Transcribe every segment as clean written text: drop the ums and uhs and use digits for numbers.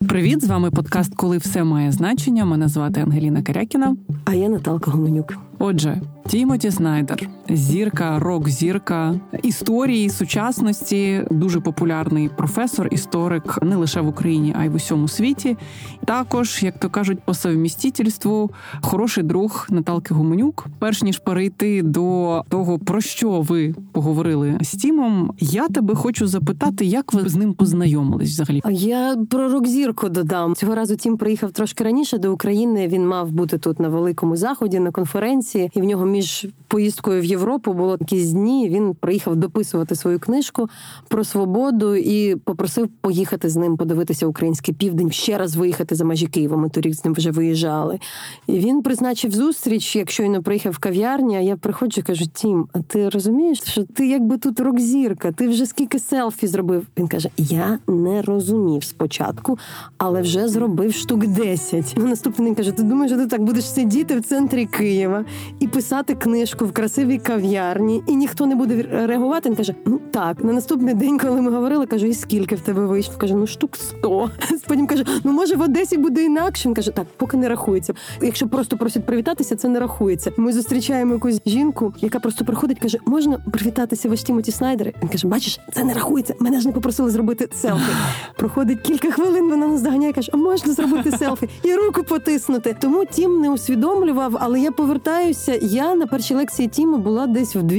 Привіт, з вами подкаст «Коли все має значення». Мене звати Ангеліна Карякіна. А я Наталка Гуменюк. Отже, Тімоті Снайдер, зірка, рок-зірка, історії, сучасності, дуже популярний професор, історик не лише в Україні, а й в усьому світі. Також, як то кажуть, по совмістительству, хороший друг Наталки Гуменюк. Перш ніж перейти до того, про що ви поговорили з Тімом, я тебе хочу запитати, як ви з ним познайомились взагалі? Я про рок-зірку додам. Цього разу Тім приїхав трошки раніше до України. Він мав бути тут на великому заході, на конференції. І в нього між поїздкою в Європу було якісь дні. Він приїхав дописувати свою книжку про свободу і попросив поїхати з ним, подивитися український південь, ще раз виїхати за межі Києва. Ми торік з ним вже виїжджали. І він призначив зустріч, як щойно приїхав в кав'ярні, а я приходжу і кажу: Тім, а ти розумієш, що ти якби тут рок-зірка, ти вже скільки селфі зробив? Він каже: я не розумів спочатку, але вже зробив штук 10. Наступний день каже: ти думаєш, що ти так будеш сидіти в центрі Києва і писати книжку в красивій кав'ярні, і ніхто не буде реагувати? Він каже: ну так. На наступний день, коли ми говорили, кажу: і скільки в тебе вийшло? Каже: ну штук 100. Потім каже: ну може в Одесі буде інакше? Він каже: так, поки не рахується. Якщо просто просять привітатися, це не рахується. Ми зустрічаємо якусь жінку, яка просто приходить, каже: можна привітатися, ваш Тімоті Снайдер? Він каже: бачиш, це не рахується. Мене ж не попросили зробити селфі. Проходить кілька хвилин, вона нас доганяє, каже: а можна зробити селфі? І руку потиснути. Тому Тім не усвідомлював, але я повертаюся. Я на першій лекції Тіма була десь в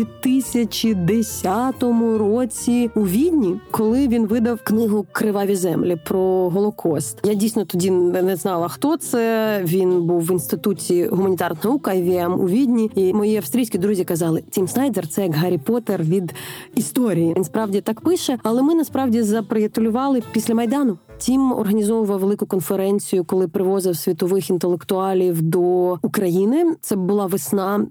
2010 році у Відні, коли він видав книгу «Криваві землі» про Голокост. Я дійсно тоді не знала, хто це. Він був в Інституті гуманітарних наук IVM у Відні. І мої австрійські друзі казали: Тім Снайдер – це як Гаррі Поттер від історії. Він справді так пише, але ми насправді заприятелювали після Майдану. Тім організовував велику конференцію, коли привозив світових інтелектуалів до України. Це була весна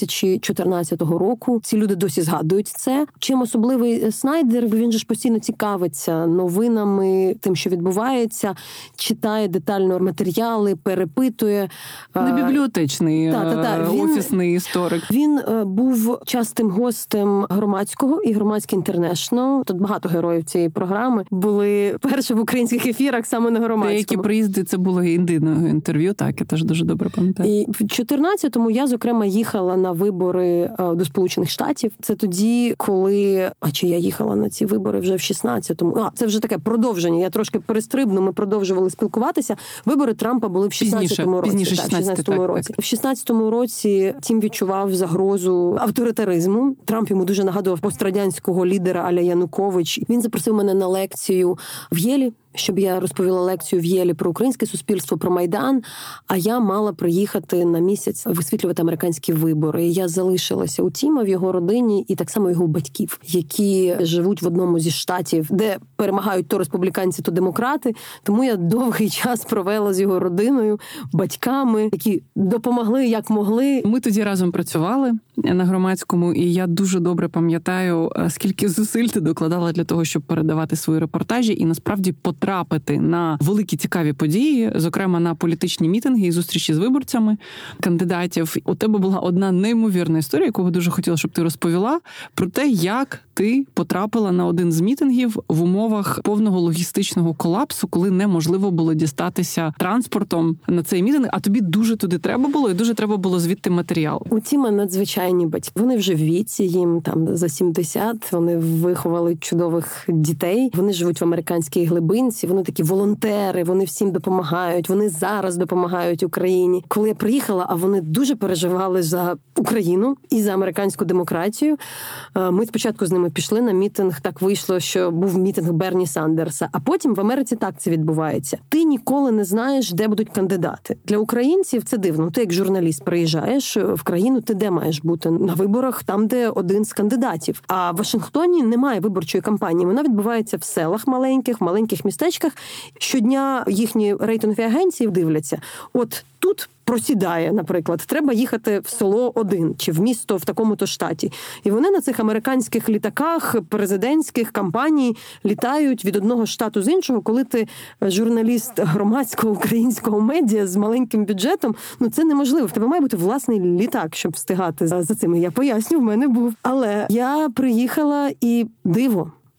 2014 року. Ці люди досі згадують це. Чим особливий Снайдер? Він же ж постійно цікавиться новинами, тим, що відбувається, читає детально матеріали, перепитує. Не бібліотечний, офісний історик. Він був частим гостем Громадського і Громадський Інтернешнл. Тут багато героїв цієї програми були перші в українських ефірах саме на Громадському. Деякі приїзди, це було єдине інтерв'ю, так, я теж дуже добре пам'ятаю. І в 14-му я, зокрема, їхала на вибори до Сполучених Штатів. Це тоді, коли... А чи я їхала на ці вибори вже в 16-му? Це вже таке продовження. Я трошки перестрибну, ми продовжували спілкуватися. Вибори Трампа були в 16-му році. Пізніше, так, 16-му році. В 16-му році Тім відчував загрозу авторитаризму. Трамп йому дуже нагадував пострадянського лідера а-ля Янукович. Він запросив мене на лекцію в Єлі, щоб я розповіла лекцію в Єлі про українське суспільство, про Майдан, а я мала приїхати на місяць висвітлювати американські вибори. Я залишилася у Тіма в його родині і так само його батьків, які живуть в одному зі штатів, де перемагають то республіканці, то демократи. Тому я довгий час провела з його родиною, батьками, які допомогли, як могли. Ми тоді разом працювали на Громадському, і я дуже добре пам'ятаю, скільки зусиль ти докладала для того, щоб передавати свої репортажі і насправді потрапити на великі цікаві події, зокрема на політичні мітинги і зустрічі з виборцями кандидатів. У тебе була одна неймовірна історія, яку би дуже хотіла, щоб ти розповіла, про те, як ти потрапила на один з мітингів в умовах повного логістичного колапсу, коли неможливо було дістатися транспортом на цей мітинг, а тобі дуже туди треба було, і дуже треба було звідти матеріал. У Тіма надзвичайні батьки. Вони вже в віці, їм там за 70, вони виховали чудових дітей, вони живуть в американській глибинці, вони такі волонтери, вони всім допомагають, вони зараз допомагають Україні. Коли я приїхала, а вони дуже переживали за Україну і за американську демократію, ми спочатку з ними пішли на мітинг, так вийшло, що був мітинг Берні Сандерса, а потім в Америці так це відбувається. Ти ніколи не знаєш, де будуть кандидати. Для українців це дивно. Ти як журналіст приїжджаєш в країну, ти де маєш бути? На виборах там, де один з кандидатів. А в Вашингтоні немає виборчої кампанії. Вона відбувається в селах маленьких, в маленьких містечках. Щодня їхні рейтингові агенції дивляться. От тут просідає, наприклад, треба їхати в село 1 чи в місто в такому-то штаті. І вони на цих американських літаках президентських кампаній літають від одного штату з іншого. Коли ти журналіст громадського українського медіа з маленьким бюджетом, це неможливо. В тебе має бути власний літак, щоб встигати за цим. Я поясню, в мене був. Але я приїхала і диво.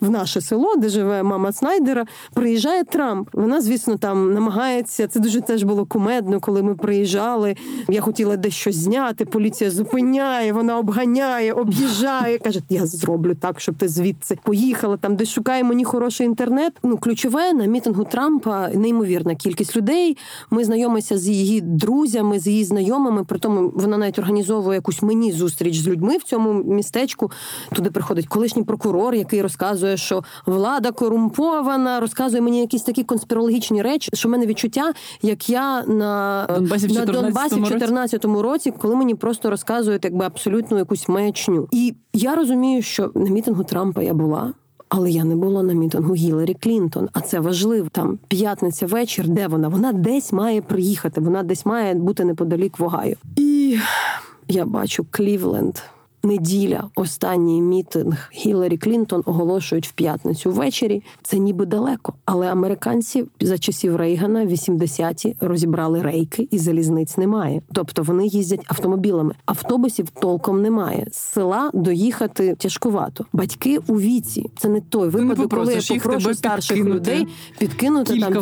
в наше село, де живе мама Снайдера, приїжджає Трамп. Вона, звісно, там намагається, це дуже теж було кумедно, коли ми приїжджали, я хотіла дещо зняти, поліція зупиняє, вона обганяє, об'їжджає, каже, я зроблю так, щоб ти звідси поїхала, там десь шукає мені хороший інтернет. Ключове на мітингу Трампа неймовірна кількість людей. Ми знайомимося з її друзями, з її знайомими, притому вона навіть організовує якусь мені зустріч з людьми в цьому містечку. Туди приходить колишній прокурор, який розказує, що влада корумпована, розказує мені якісь такі конспірологічні речі, що в мене відчуття, як я на Донбасі в 2014 році, коли мені просто розказують якби абсолютно якусь маячню. І я розумію, що на мітингу Трампа я була, але я не була на мітингу Гіларі Клінтон. А це важливо. Там п'ятниця вечір, де вона? Вона десь має приїхати, вона десь має бути неподалік в Огайо. І я бачу Клівленд. Неділя, останній мітинг Гіларі Клінтон оголошують в п'ятницю ввечері. Це ніби далеко. Але американці за часів Рейгана в 80-ті розібрали рейки і залізниць немає. Тобто вони їздять автомобілями. Автобусів толком немає. З села доїхати тяжкувато. Батьки у віці. Це не той випадок, коли я попрошу старших людей підкинути там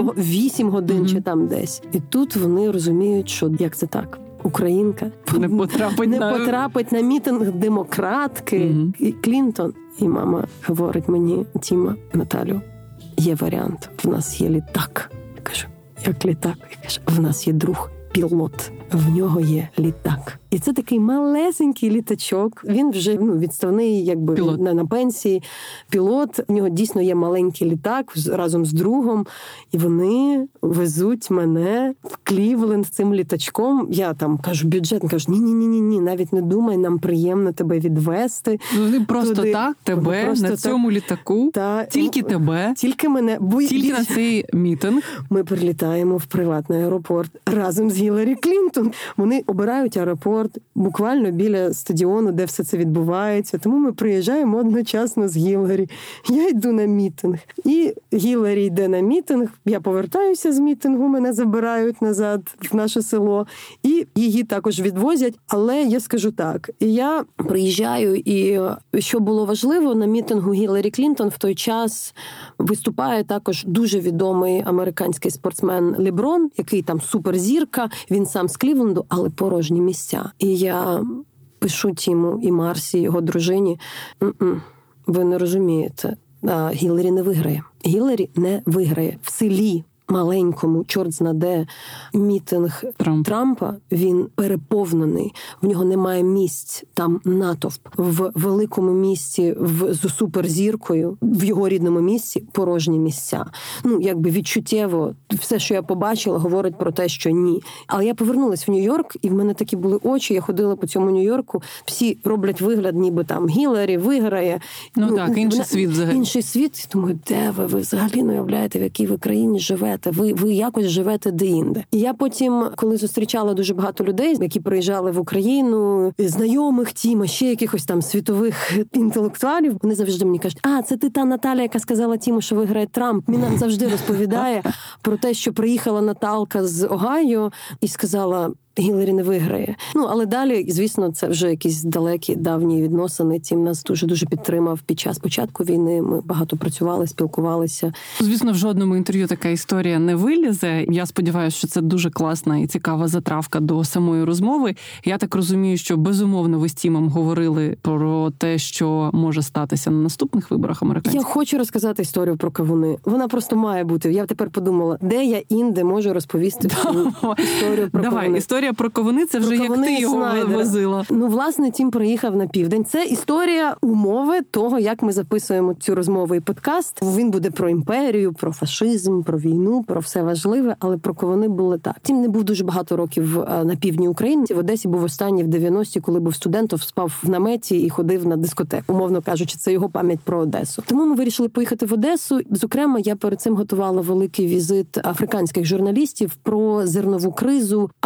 8 годин чи там десь. І тут вони розуміють, що як це так? Українка не потрапить на мітинг демократки і Клінтон. І мама говорить мені, Тіма, Наталю, є варіант, в нас є літак. Я кажу, як літак? Я кажу, в нас є друг, пілот, в нього є літак. І це такий малесенький літачок. Він вже відставний, якби на пенсії. Пілот, в нього дійсно є маленький літак разом з другом. І вони везуть мене в Клівленд цим літачком. Я там кажу, бюджет, кажу, ні, навіть не думай, нам приємно тебе відвезти. Вони просто туди. Так, тебе просто на цьому літаку, тільки тебе, тільки мене, тільки на цей мітинг. Ми прилітаємо в приватний аеропорт разом з Гіларі Клінтон. Вони обирають аеропорт буквально біля стадіону, де все це відбувається. Тому ми приїжджаємо одночасно з Гіларі. Я йду на мітинг. І Гіларі йде на мітинг. Я повертаюся з мітингу, мене забирають назад в наше село. І її також відвозять. Але я скажу так, я приїжджаю, і що було важливо, на мітингу Гіларі Клінтон в той час виступає також дуже відомий американський спортсмен Леброн, який там суперзірка, він сам з Клівленду, але порожні місця. І я пишу Тіму і Марсі, його дружині, ви не розумієте, Гіларі не виграє. Гіларі не виграє. В селі маленькому, чорт знаде, мітинг Трампа, він переповнений. В нього немає місць, там натовп. В великому місті з суперзіркою, в його рідному місті порожні місця. Якби відчуттєво, все, що я побачила, говорить про те, що ні. Але я повернулась в Нью-Йорк, і в мене такі були очі, я ходила по цьому Нью-Йорку, всі роблять вигляд, ніби там Гіларі виграє. Так, інший світ взагалі. Інший світ. Думаю, де ви? Ви взагалі не уявляєте, в якій ви країні живете? Ви якось живете де-інде. І я потім, коли зустрічала дуже багато людей, які приїжджали в Україну, знайомих Тіма, ще якихось там світових інтелектуалів, вони завжди мені кажуть, це ти та Наталя, яка сказала Тіму, що виграє Трамп. Він нам завжди розповідає про те, що приїхала Наталка з Огайо і сказала, Гіларі не виграє. Але далі, звісно, це вже якісь далекі, давні відносини. Тім нас дуже-дуже підтримав під час початку війни. Ми багато працювали, спілкувалися. Звісно, в жодному інтерв'ю така історія не вилізе. Я сподіваюся, що це дуже класна і цікава затравка до самої розмови. Я так розумію, що безумовно ви з Тімом говорили про те, що може статися на наступних виборах американських. Я хочу розказати історію про кавуни. Вона просто має бути. Я тепер подумала, де я інде можу розповісти цю історію про кавуни. Історія про кавуни, це вже як ти його возила. Власне, Тім приїхав на південь. Це історія умови того, як ми записуємо цю розмову і подкаст. Він буде про імперію, про фашизм, про війну, про все важливе, але про кавуни було так. Тім не був дуже багато років на півдні України. В Одесі був останній в 90-ті, коли був студентом, спав в наметі і ходив на дискотеку. Умовно кажучи, це його пам'ять про Одесу. Тому ми вирішили поїхати в Одесу. Зокрема, я перед цим готувала великий візит африканських журналістів про зернову кризу, а ми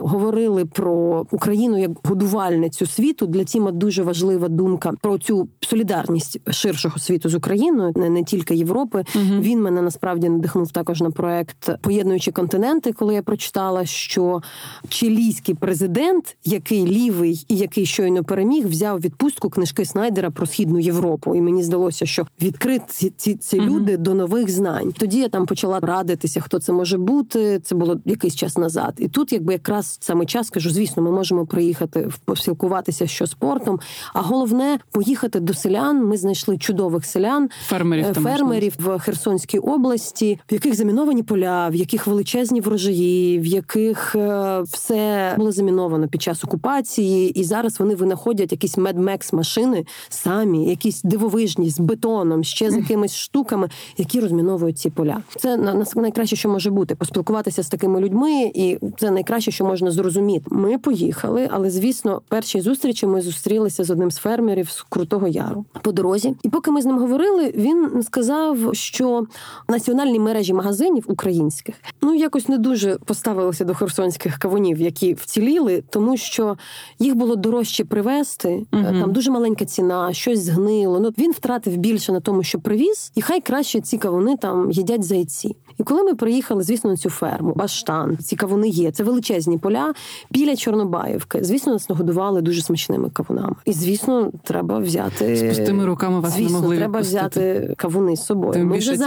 говорили про Україну як годувальницю світу. Для Тіма дуже важлива думка про цю солідарність ширшого світу з Україною, не тільки Європи. Він мене насправді надихнув також на проект «Поєднуючи континенти», коли я прочитала, що чилійський президент, який лівий і який щойно переміг, взяв відпустку книжки Снайдера про Східну Європу. І мені здалося, що відкриті ці люди до нових знань. Тоді я там почала радитися, хто це може бути. Це було якийсь час назад. І тут якраз саме час, кажу, звісно, ми можемо приїхати, поспілкуватися що спортом, а головне поїхати до селян. Ми знайшли чудових селян, фермерів в Херсонській області, в яких заміновані поля, в яких величезні врожаї, в яких все було заміновано під час окупації, і зараз вони винаходять якісь Mad Max машини самі, якісь дивовижні, з бетоном, ще з якимись штуками, які розміновують ці поля. Це найкраще, що може бути, поспілкуватися з такими людьми, і це найкраще, що можна зрозуміти. Ми поїхали, але, звісно, першій зустрічі ми зустрілися з одним з фермерів з Крутого Яру по дорозі. І поки ми з ним говорили, він сказав, що національні мережі магазинів українських, якось не дуже поставилися до херсонських кавунів, які вціліли, тому що їх було дорожче привезти, там дуже маленька ціна, щось згнило. Він втратив більше на тому, що привіз, і хай краще ці кавуни там їдять зайці. І коли ми приїхали, звісно, на цю ферму, Баштан, ці кавуни є, це величезні поля біля Чорнобаївки. Звісно, нас нагодували дуже смачними кавунами. І, звісно, треба взяти... З пустими руками вас не могли треба взяти кавуни з собою. Ми вже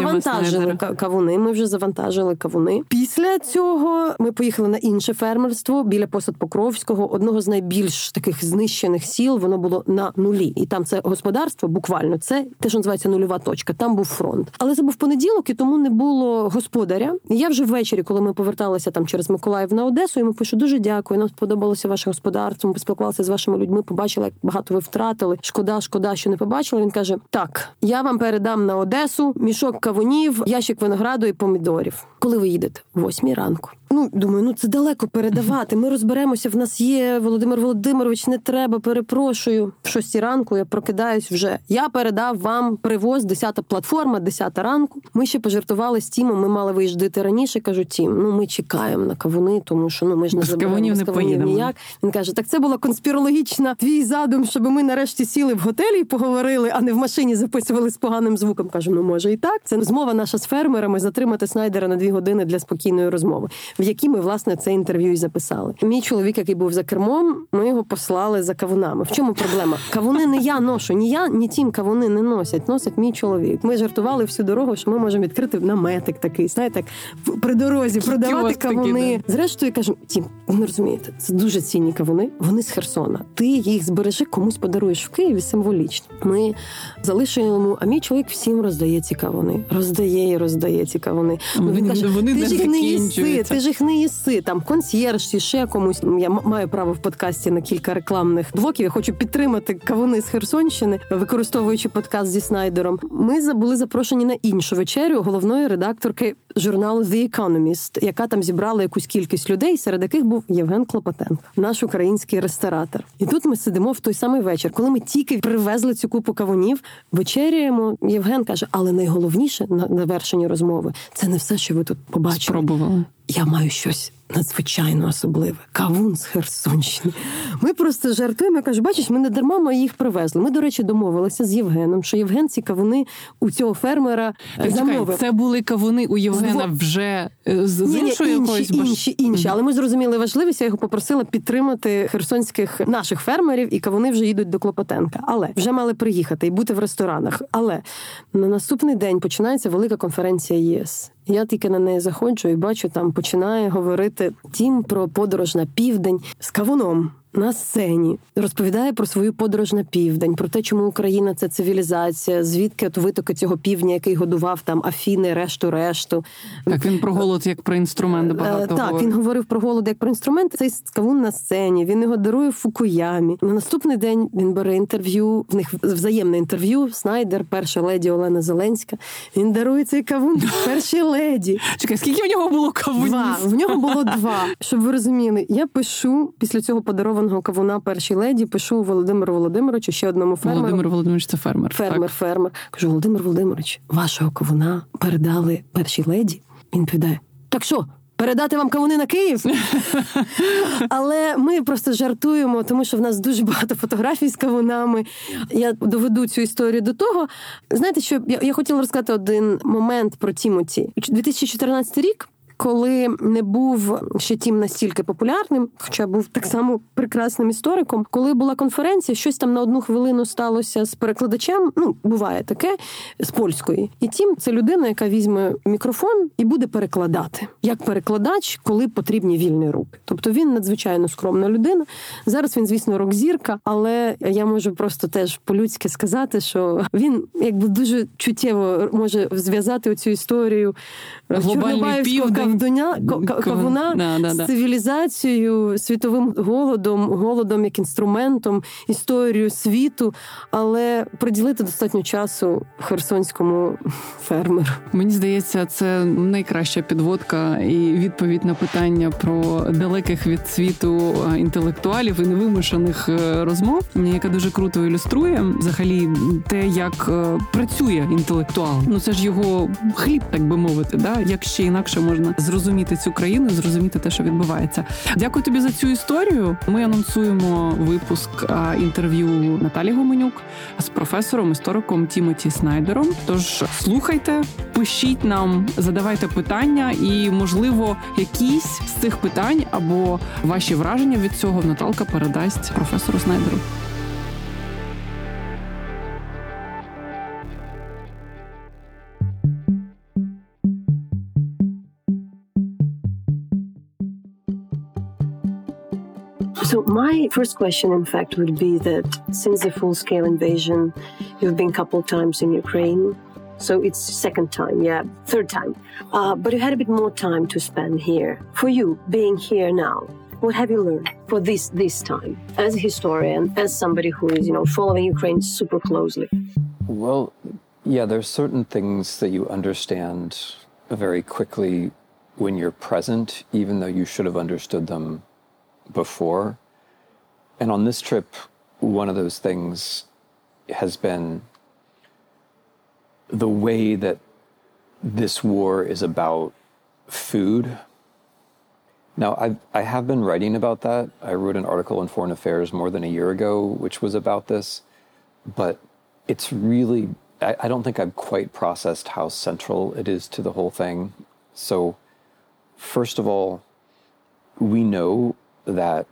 завантажили кавуни. Після цього ми поїхали на інше фермерство біля Посад-Покровського, одного з найбільш таких знищених сіл, воно було на нулі. І там це господарство, буквально, це те, що називається нульова точка, там був фронт. Але це був понеділок, і тому не було господаря. І я вже ввечері, коли ми поверталися там через Миколаїв на Одесу, йому пишу: дуже дякую, нам сподобалося ваше господарство, ми поспілкувалися з вашими людьми, побачили, як багато ви втратили. Шкода, що не побачили. Він каже: так, я вам передам на Одесу мішок кавунів, ящик винограду і помідорів. Коли ви їдете? 8 ранку. Думаю, це далеко передавати. Ми розберемося, в нас є Володимир Володимирович, не треба, перепрошую. В 6 ранку я прокидаюсь вже. Я передав вам привоз, 10-та платформа, 10 ранку. Ми ще пожартували з Тімом, ми мали виїжджати раніше. Кажу: Тім, ми чекаємо на кавуни, тому що ми ж не заберемо з кавунів ніяк. Він каже: так це була конспірологічна твій задум, щоб ми нарешті сіли в готелі і поговорили, а не в машині записували з поганим звуком. Кажу: може і так. Це розмова наша з фермерами, затримати Снайдера на 2 години для спокійної розмови, в якій ми, власне, це інтерв'ю і записали. Мій чоловік, який був за кермом, ми його послали за кавунами. В чому проблема? Кавуни не я ношу, ні я, ні Тім кавуни не носить мій чоловік. Ми жартували всю дорогу, що ми можемо відкрити наметик такий, знаєте, при дорозі продавати кавуни. Зрештою, я кажу: Тім, ви не розумієте, це дуже цінні кавуни, вони з Херсона. Ти їх збережи, комусь подаруєш в Києві символічно. Ми залишуємо, а мій чоловік всім роздає ці кавуни. Роздає ці кавуни. Він каже: ти ж їх не їси. Там консьєрж, ще комусь. Я маю право в подкасті на кілька рекламних блоків. Я хочу підтримати кавуни з Херсонщини, використовуючи подкаст зі Снайдером. Ми були запрошені на іншу вечерю головної редакторки журналу The Economist, яка там зібрала якусь кількість людей, серед яких був Євген Клопотенко, наш український ресторатор. І тут ми сидимо в той самий вечір, коли ми тільки привезли цю купу кавунів, вечеряємо. Євген каже: але найголовніше на вершині розмови – це не все, що ви тут побачили. Спробували. Я маю щось надзвичайно особливе. Кавун з Херсонщини. Ми просто жартуємо. Я кажу: бачиш, ми не дарма ми їх привезли. Ми, до речі, домовилися з Євгеном, що Євген ці кавуни у цього фермера замовив. Це були кавуни у Євгена вже з іншої якоїсь? Інші. Але ми зрозуміли важливість, я його попросила підтримати херсонських наших фермерів, і кавуни вже їдуть до Клопотенка. Але вже мали приїхати і бути в ресторанах. Але на наступний день починається велика конференція ЄС. Я тільки на неї заходжу і бачу, там починає говорити Тім про подорож на південь з кавуном на сцені. Розповідає про свою подорож на південь, про те, чому Україна – це цивілізація, звідки от витоки цього півдня, який годував там Афіни, решту. Так, він про голод як про інструмент багато говорив. Так, він говорив про голод як про інструмент. Цей кавун на сцені, він його дарує Фукуямі. На наступний день він бере інтерв'ю, в них взаємне інтерв'ю, Снайдер, перша леді Олена Зеленська. Він дарує цей кавун першій леді. Чекай, скільки в нього було кавунів? 2. В нього було 2. Щоб ви розуміли, я пишу після цього подарованого кавуна першій леді, пишу Володимиру Володимировичу, ще одному фермеру. Володимир Володимирович – це фермер. Фермер. Кажу: Володимир Володимирович, вашого кавуна передали першій леді? Він відповідає: так що, передати вам кавуни на Київ. Але ми просто жартуємо, тому що в нас дуже багато фотографій з кавунами. Я доведу цю історію до того. Знаєте, що я хотіла розказати один момент про Тімоті. 2014 рік, коли не був ще Тім настільки популярним, хоча був так само прекрасним істориком, коли була конференція, щось там на одну хвилину сталося з перекладачем, буває таке, з польської. І Тім – це людина, яка візьме мікрофон і буде перекладати. Як перекладач, коли потрібні вільні руки. Тобто він надзвичайно скромна людина. Зараз він, звісно, рок-зірка, але я можу просто теж по-людськи сказати, що він якби дуже чуттєво може зв'язати оцю історію Чорнобаївського кавуна з цивілізацією, світовим голодом як інструментом, історією світу, але приділити достатньо часу херсонському фермеру. Мені здається, це найкраща підводка і відповідь на питання про далеких від світу інтелектуалів і невимушених розмов, яка дуже круто ілюструє взагалі те, як працює інтелектуал. Це ж його хліб, так би мовити, да? Як ще інакше можна зрозуміти цю країну, зрозуміти те, що відбувається. Дякую тобі за цю історію. Ми анонсуємо випуск інтерв'ю Наталі Гуменюк з професором, істориком Тімоті Снайдером. Тож слухайте, пишіть нам, задавайте питання і, можливо, якісь з цих питань або ваші враження від цього Наталка передасть професору Снайдеру. So my first question, in fact, would be that since the full-scale invasion, you've been a couple of times in Ukraine. So it's second time, third time. But you had a bit more time to spend here. For you, being here now, what have you learned for this time? As a historian, as somebody who is, following Ukraine super closely. Well, there's certain things that you understand very quickly when you're present, even though you should have understood them before. And on this trip, one of those things has been the way that this war is about food. Now, I have been writing about that. I wrote an article in Foreign Affairs more than a year ago, which was about this. But it's really, I don't think I've quite processed how central it is to the whole thing. So, first of all, we know that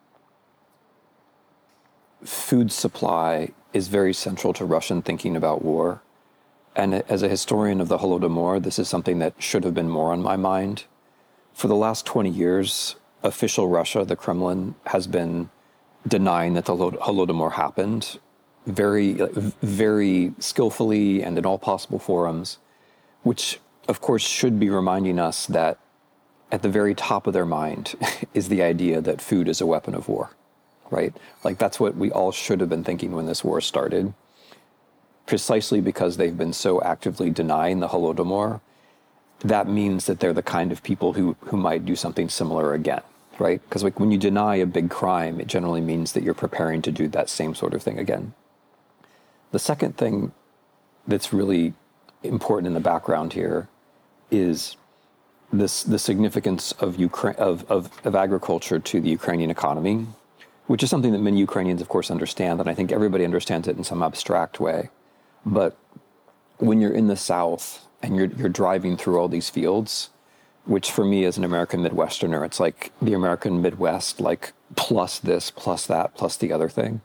food supply is very central to Russian thinking about war. And as a historian of the Holodomor, this is something that should have been more on my mind. For the last 20 years, official Russia, the Kremlin, has been denying that the Holodomor happened very, very skillfully and in all possible forums, which, of course, should be reminding us that at the very top of their mind is the idea that food is a weapon of war, right? Like that's what we all should have been thinking when this war started, precisely because they've been so actively denying the Holodomor. That means that they're the kind of people who might do something similar again, right? Because like when you deny a big crime, it generally means that you're preparing to do that same sort of thing again. The second thing that's really important in the background here is the significance of agriculture to the Ukrainian economy, which is something that many Ukrainians, of course, understand, and I think everybody understands it in some abstract way. But when you're in the South and you're driving through all these fields, which for me as an American Midwesterner, it's like the American Midwest, like plus this, plus that, plus the other thing.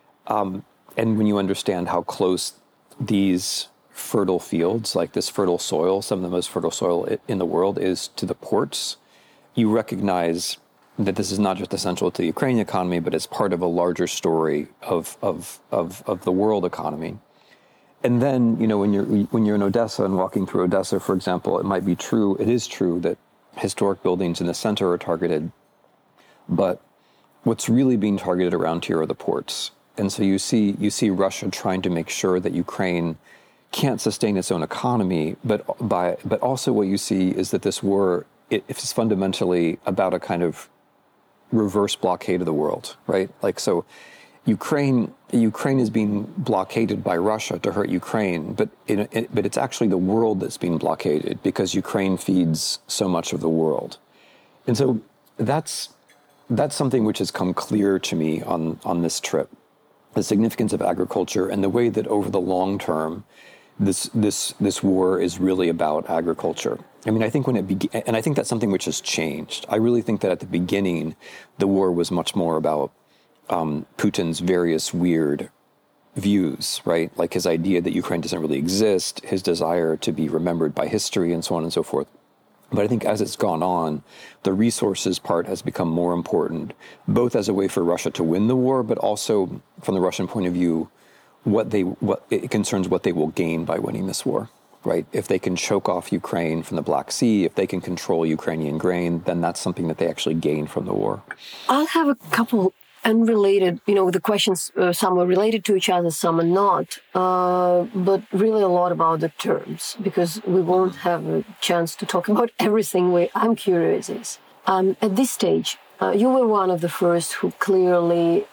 And when you understand how close these fertile fields, like this fertile soil, some of the most fertile soil in the world is to the ports, you recognize that this is not just essential to the Ukrainian economy, but it's part of a larger story of the world economy. And then, you know, when you're in Odessa and walking through Odessa, for example, it is true that historic buildings in the center are targeted, but what's really being targeted around here are the ports. And so you see Russia trying to make sure that Ukraine can't sustain its own economy, but also what you see is that this war it's fundamentally about a kind of reverse blockade of the world, right? Like so. Ukraine is being blockaded by Russia to hurt Ukraine, but it's actually the world that's being blockaded because Ukraine feeds so much of the world. And so that's something which has come clear to me on this trip, the significance of agriculture and the way that over the long term, this war is really about agriculture. I mean, I think when it began, and I think that's something which has changed. I really think that at the beginning, the war was much more about Putin's various weird views, right? Like his idea that Ukraine doesn't really exist, his desire to be remembered by history, and so on and so forth. But I think as it's gone on, the resources part has become more important, both as a way for Russia to win the war, but also from the Russian point of view, what it concerns what they will gain by winning this war, right? If they can choke off Ukraine from the Black Sea, if they can control Ukrainian grain, then that's something that they actually gain from the war. I'll have a couple unrelated, the questions, some are related to each other, some are not, but really a lot about the terms, because we won't have a chance to talk about everything. I'm curious is, at this stage, you were one of the first who clearly,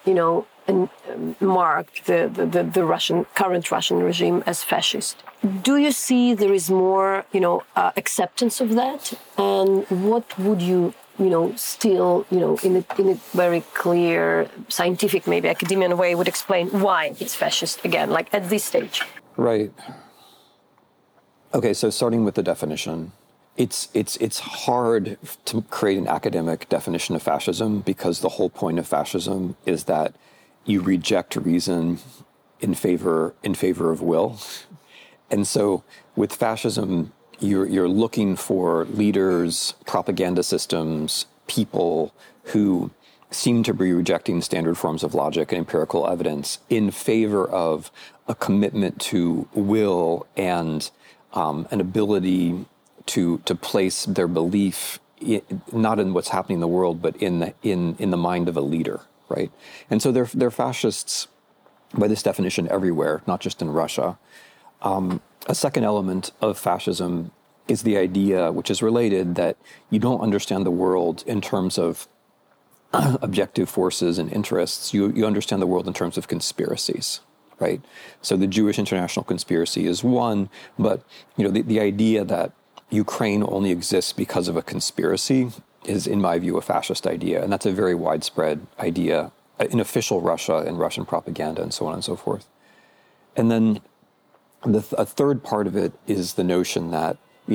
marked the current Russian regime as fascist. Do you see there is more, acceptance of that? And what would you still, in a very clear, scientific, maybe academic way, would explain why it's fascist again, like at this stage? Right. Okay, so starting with the definition, it's hard to create an academic definition of fascism because the whole point of fascism is that you reject reason in favor of will. And so with fascism, you're looking for leaders, propaganda systems, people who seem to be rejecting standard forms of logic and empirical evidence in favor of a commitment to will and an ability to place their belief not in what's happening in the world, but in the mind of a leader, right? And so they're fascists by this definition everywhere, not just in Russia. A second element of fascism is the idea, which is related, that you don't understand the world in terms of objective forces and interests. You understand the world in terms of conspiracies, right? So the Jewish international conspiracy is one, but the idea that Ukraine only exists because of a conspiracy is, in my view, a fascist idea, and that's a very widespread idea in official Russia and Russian propaganda and so on and so forth. And then a third part of it is the notion that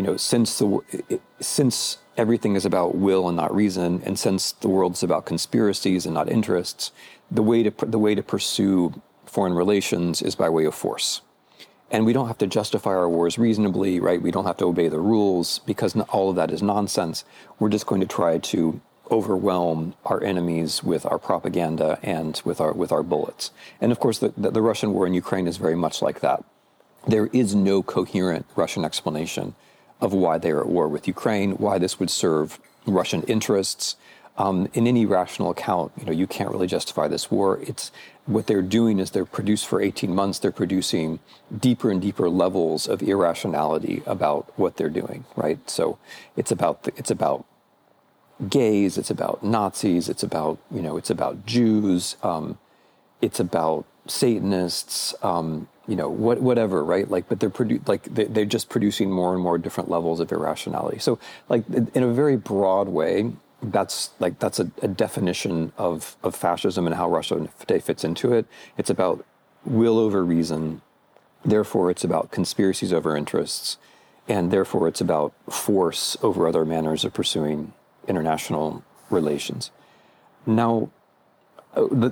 since everything is about will and not reason, and since the world is about conspiracies and not interests, the way to pursue foreign relations is by way of force. And we don't have to justify our wars reasonably, right? We don't have to obey the rules because all of that is nonsense. We're just going to try to overwhelm our enemies with our propaganda and with our bullets. And of course, the Russian war in Ukraine is very much like that. There is no coherent Russian explanation of why they are at war with Ukraine, why this would serve Russian interests. In any rational account, you can't really justify this war. What they're doing is for 18 months, they're producing deeper and deeper levels of irrationality about what they're doing, right? So it's about gays, it's about Nazis, it's about Jews, it's about Satanists, whatever, right? But they're just producing more and more different levels of irrationality. So, in a very broad way, that's a definition of fascism and how Russia today fits into it. It's about will over reason. Therefore, it's about conspiracies over interests, and therefore, it's about force over other manners of pursuing international relations. Now, the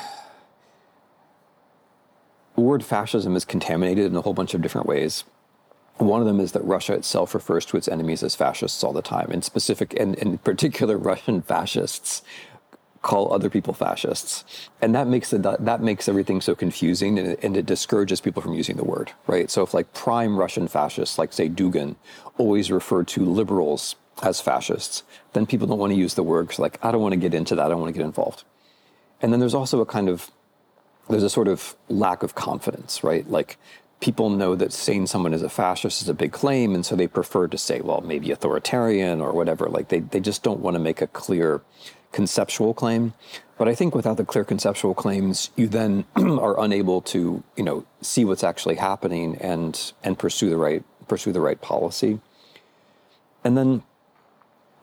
word fascism is contaminated in a whole bunch of different ways. One of them is that Russia itself refers to its enemies as fascists all the time. In particular, Russian fascists call other people fascists. And that makes everything so confusing, and it discourages people from using the word, right? So if prime Russian fascists, say Dugin, always refer to liberals as fascists, then people don't want to use the word because I don't want to get into that, I don't want to get involved. And then there's also there's a sort of lack of confidence, right? People know that saying someone is a fascist is a big claim, and so they prefer to say, well, maybe authoritarian or whatever. They just don't want to make a clear conceptual claim. But I think without the clear conceptual claims, you then are unable to, see what's actually happening and pursue the right policy. And then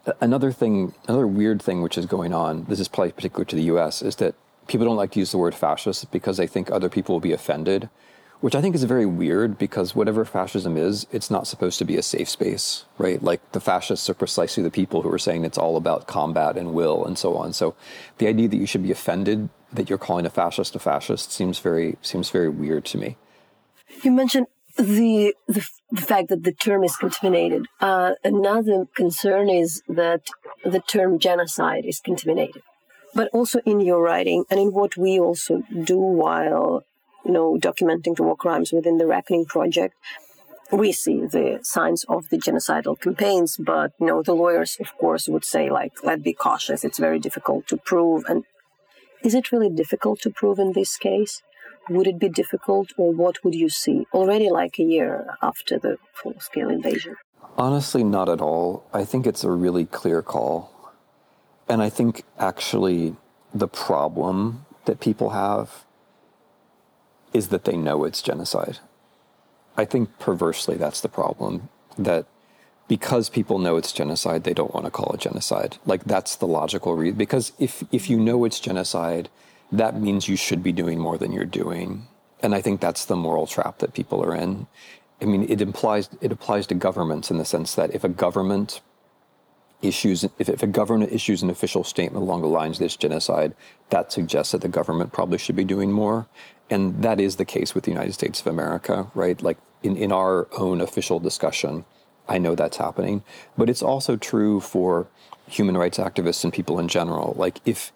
another weird thing which is going on, this is probably particular to the US, is that people don't like to use the word fascist because they think other people will be offended, which I think is very weird because whatever fascism is, it's not supposed to be a safe space, right? Like the fascists are precisely the people who are saying it's all about combat and will and so on. So the idea that you should be offended that you're calling a fascist seems very weird to me. You mentioned the fact that the term is contaminated. Another concern is that the term genocide is contaminated. But also in your writing and in what we also do while, documenting the war crimes within the Reckoning Project, we see the signs of the genocidal campaigns, but, the lawyers, of course, would say, let's be cautious. It's very difficult to prove. And is it really difficult to prove in this case? Would it be difficult, or what would you see already like a year after the full-scale invasion? Honestly, not at all. I think it's a really clear call. And I think actually the problem that people have is that they know it's genocide. I think perversely that's the problem, that because people know it's genocide, they don't want to call it genocide. Like that's the logical reason. Because if you know it's genocide, that means you should be doing more than you're doing. And I think that's the moral trap that people are in. I mean, it applies to governments in the sense that if a government issues an official statement along the lines of this genocide, that suggests that the government probably should be doing more. And that is the case with the United States of America, right? Like in our own official discussion, I know that's happening. But it's also true for human rights activists and people in general. Like if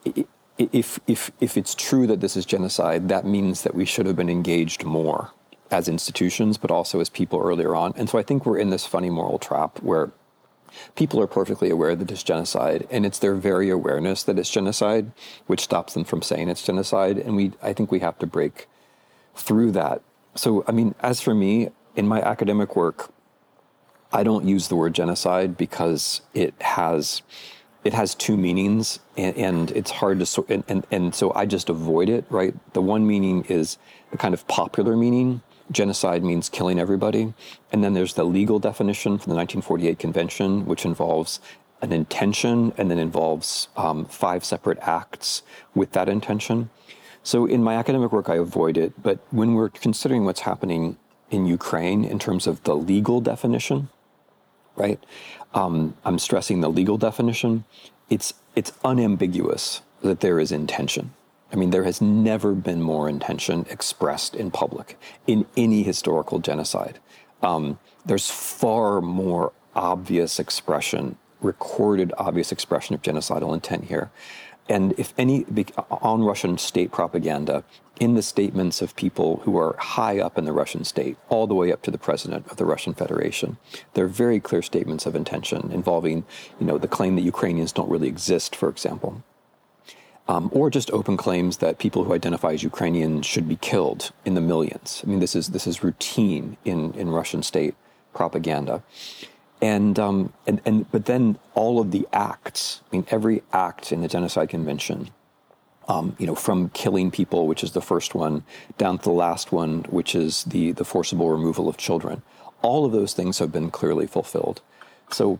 it's true that this is genocide, that means that we should have been engaged more as institutions, but also as people earlier on. And so I think we're in this funny moral trap where people are perfectly aware that it's genocide, and it's their very awareness that it's genocide which stops them from saying it's genocide. And I think we have to break through that. So, I mean, as for me, in my academic work, I don't use the word genocide because it has two meanings, and it's hard to and so I just avoid it, right? The one meaning is the kind of popular meaning. Genocide means killing everybody. And then there's the legal definition from the 1948 Convention, which involves an intention and then involves 5 separate acts with that intention. So in my academic work, I avoid it. But when we're considering what's happening in Ukraine in terms of the legal definition, right? I'm stressing the legal definition. It's unambiguous that there is intention. I mean, there has never been more intention expressed in public in any historical genocide. There's far more recorded obvious expression of genocidal intent here. And if any, on Russian state propaganda, in the statements of people who are high up in the Russian state, all the way up to the president of the Russian Federation, there are very clear statements of intention involving, the claim that Ukrainians don't really exist, for example. Or just open claims that people who identify as Ukrainian should be killed in the millions. I mean, this is routine in Russian state propaganda. But then all of the acts, I mean, every act in the Genocide Convention, from killing people, which is the first one, down to the last one, which is the forcible removal of children, all of those things have been clearly fulfilled. So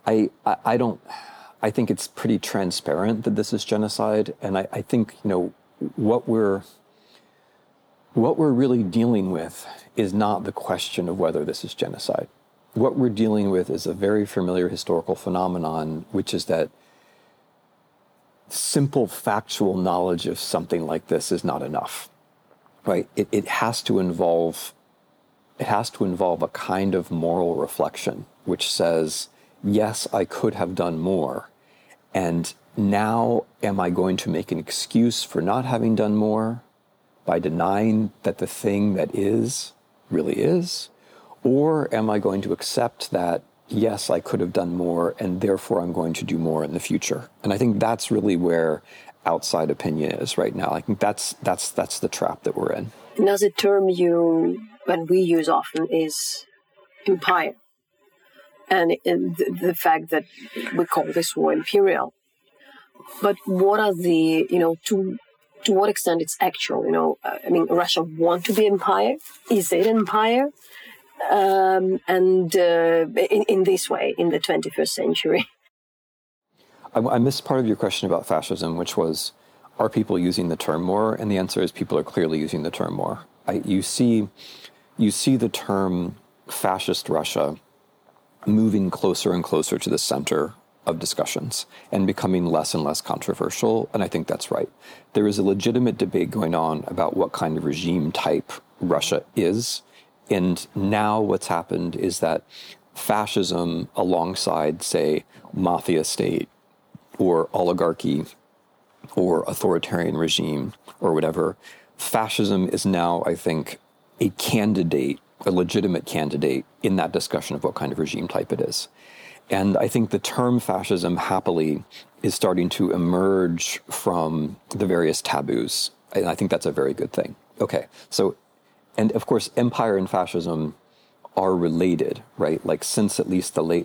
I think it's pretty transparent that this is genocide. And I think, what we're really dealing with is not the question of whether this is genocide. What we're dealing with is a very familiar historical phenomenon, which is that simple factual knowledge of something like this is not enough, right? It has to involve a kind of moral reflection, which says, yes, I could have done more. And now am I going to make an excuse for not having done more by denying that the thing that is really is? Or am I going to accept that, yes, I could have done more, and therefore I'm going to do more in the future? And I think that's really where outside opinion is right now. I think that's the trap that we're in. Another term and we use often is empire. And the fact that we call this war imperial. But what are the, to what extent it's actual? Russia want to be empire? Is it empire? In this way, in the 21st century? I missed part of your question about fascism, which was, are people using the term more? And the answer is people are clearly using the term more. You see the term fascist Russia moving closer and closer to the center of discussions and becoming less and less controversial, and I think that's right. There is a legitimate debate going on about what kind of regime type Russia is, and now what's happened is that fascism alongside, say, mafia state or oligarchy or authoritarian regime or whatever, fascism is now, I think, a legitimate candidate in that discussion of what kind of regime type it is. And I think the term fascism, happily, is starting to emerge from the various taboos. And I think that's a very good thing. Okay, so, and of course, empire and fascism are related, right? Like since the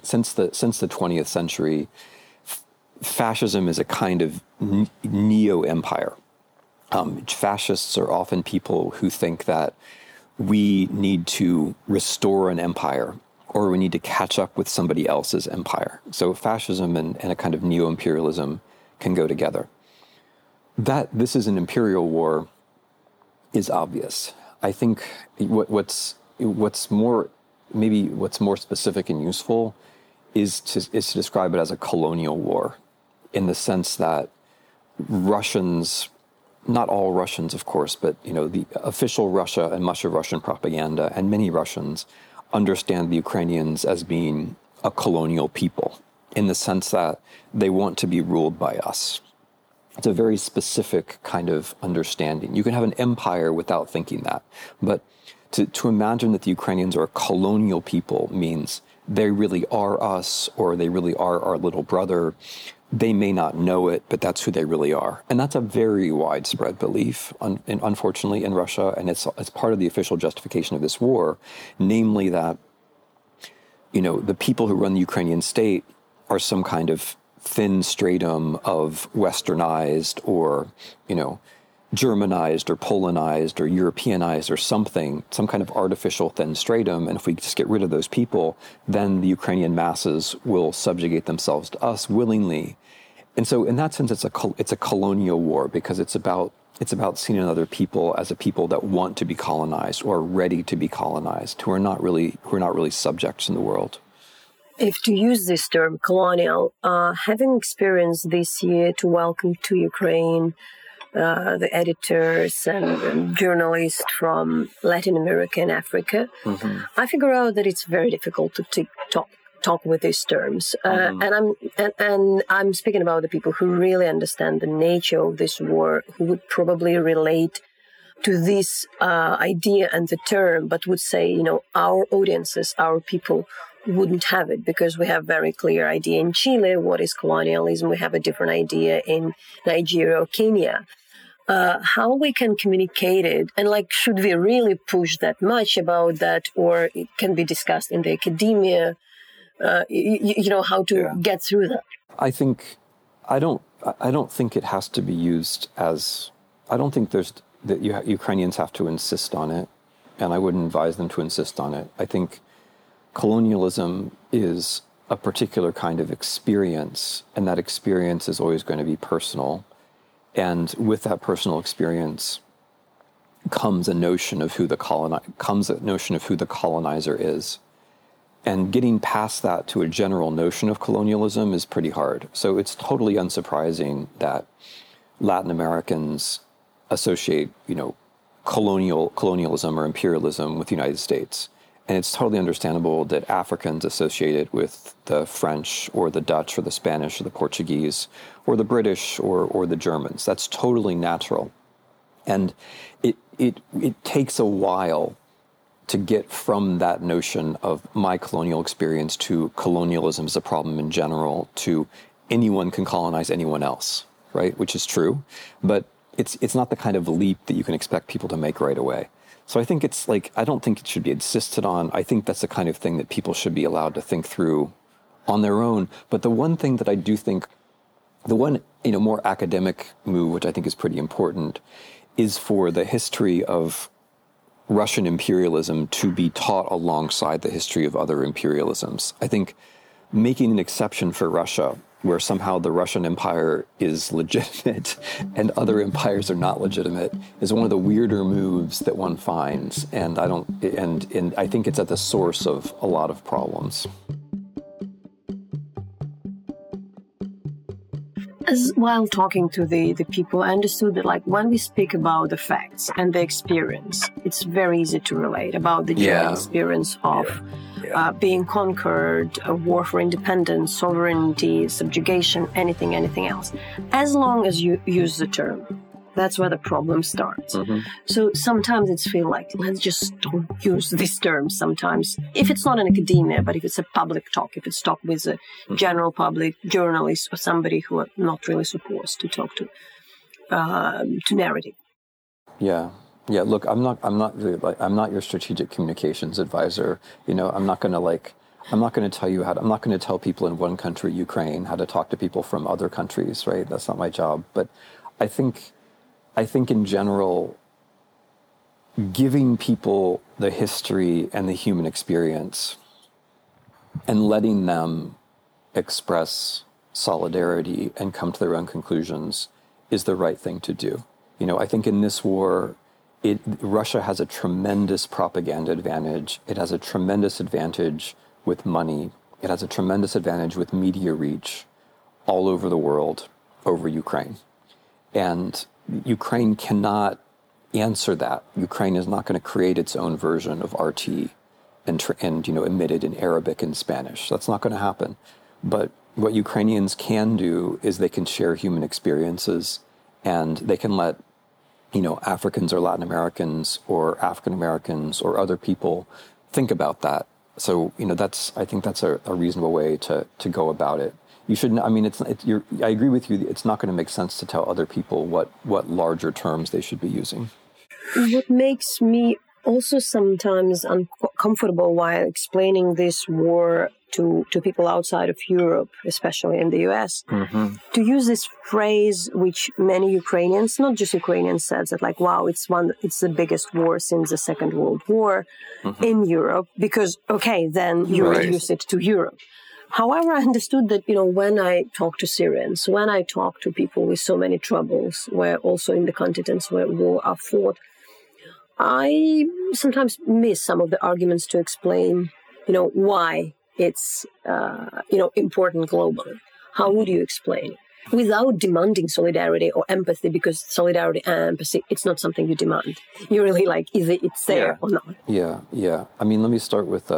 20th century, fascism is a kind of neo-empire. Fascists are often people who think that we need to restore an empire, or we need to catch up with somebody else's empire. So fascism and a kind of neo-imperialism can go together. That this is an imperial war is obvious. I think what's more specific and useful is to describe it as a colonial war, in the sense that Russians, not all Russians, of course, but the official Russia and much of Russian propaganda and many Russians understand the Ukrainians as being a colonial people, in the sense that they want to be ruled by us. It's a very specific kind of understanding. You can have an empire without thinking that, but to imagine that the Ukrainians are a colonial people means they really are us, or they really are our little brother. They may not know it, but that's who they really are. And that's a very widespread belief, unfortunately, in Russia, and it's part of the official justification of this war, namely that, the people who run the Ukrainian state are some kind of thin stratum of westernized or, Germanized or Polonized or Europeanized or something, some kind of artificial thin stratum. And if we just get rid of those people, then the Ukrainian masses will subjugate themselves to us willingly. And so in that sense, it's a colonial war, because it's about seeing other people as a people that want to be colonized or ready to be colonized, who are not really subjects in the world. If to use this term, colonial, having experienced this year to welcome to Ukraine the editors and journalists from Latin America and Africa, I figure out that it's very difficult to talk with these terms. And I'm speaking about the people who really understand the nature of this war, who would probably relate to this idea and the term, but would say, our audiences, our people wouldn't have it, because we have very clear idea in Chile what is colonialism. We have a different idea in Nigeria or Kenya. How we can communicate it, and should we really push that much about that, or it can be discussed in the academia? How to get through that. I don't think it has to be used as. I don't think Ukrainians have to insist on it, and I wouldn't advise them to insist on it. I think colonialism is a particular kind of experience, and that experience is always going to be personal. And with that personal experience comes a notion of who the colonizer is. And getting past that to a general notion of colonialism is pretty hard. So it's totally unsurprising that Latin Americans associate, colonialism or imperialism with the United States. And it's totally understandable that Africans associate it with the French or the Dutch or the Spanish or the Portuguese or the British or the Germans. That's totally natural. And it takes a while to get from that notion of my colonial experience to colonialism as a problem in general to anyone can colonize anyone else, right? Which is true. But it's not the kind of leap that you can expect people to make right away. So I think I don't think it should be insisted on. I think that's the kind of thing that people should be allowed to think through on their own. But the one thing that I do think, the one, more academic move, which I think is pretty important, is for the history of Russian imperialism to be taught alongside the history of other imperialisms. I think making an exception for Russia where somehow the Russian Empire is legitimate and other empires are not legitimate is one of the weirder moves that one finds. And I think it's at the source of a lot of problems. As while talking to the people, I understood that like when we speak about the facts and the experience, it's very easy to relate about the German experience of being conquered, a war for independence, sovereignty, subjugation, anything else. As long as you use the term, that's where the problem starts. Mm-hmm. So sometimes it's feel like, let's just don't use this term sometimes. If it's not an academia, but if it's a public talk, if it's talk with a general public, journalist, or somebody who are not really supposed to talk to narrative. Yeah. Yeah, look, I'm not your strategic communications advisor. You know, I'm not going to tell people in one country, Ukraine, how to talk to people from other countries, right? That's not my job. But I think in general, giving people the history and the human experience and letting them express solidarity and come to their own conclusions is the right thing to do. You know, I think in this war, Russia has a tremendous propaganda advantage. It has a tremendous advantage with money. It has a tremendous advantage with media reach all over the world over Ukraine. And Ukraine cannot answer that. Ukraine is not going to create its own version of RT and emit it in Arabic and Spanish. That's not going to happen. But what Ukrainians can do is they can share human experiences, and they can let Africans or Latin Americans or African Americans or other people think about that. So, I think that's a reasonable way to go about it. You shouldn't, I agree with you. It's not going to make sense to tell other people what larger terms they should be using. What makes me also sometimes uncomfortable while explaining this war to people outside of Europe, especially in the US, to use this phrase, which many Ukrainians, not just Ukrainians, said that like, wow, it's the biggest war since the Second World War in Europe, because, okay, then you reduce it to Europe. However, I understood that, when I talk to Syrians, when I talk to people with so many troubles, where also in the continents where war are fought, I sometimes miss some of the arguments to explain, why it's, important globally. How would you explain it? Without demanding solidarity or empathy, because solidarity and empathy, it's not something you demand. You really like, either it's there or not. Yeah. I mean, let me start with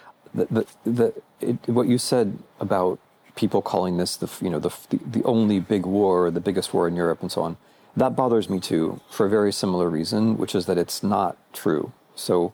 what you said about people calling this the only big war, or the biggest war in Europe and so on. That bothers me too, for a very similar reason, which is that it's not true. So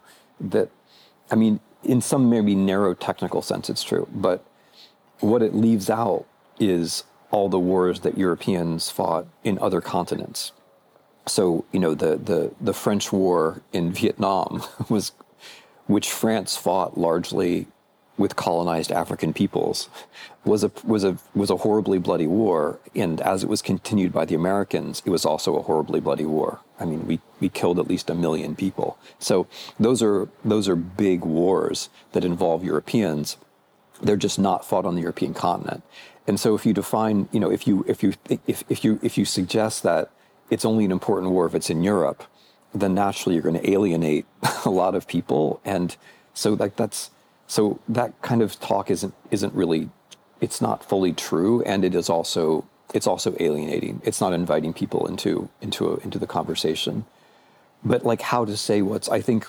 in some maybe narrow technical sense, it's true. But what it leaves out is all the wars that Europeans fought in other continents. So, the French war in Vietnam which France fought largely with colonized African peoples, was a horribly bloody war. And as it was continued by the Americans, it was also a horribly bloody war. I mean, we killed at least 1 million people. So those are big wars that involve Europeans. They're just not fought on the European continent. And so if you define, if you suggest that it's only an important war if it's in Europe, then naturally you're going to alienate a lot of people. And so that kind of talk isn't really, it's not fully true, and it's also alienating. It's not inviting people into the conversation. But like how to say I think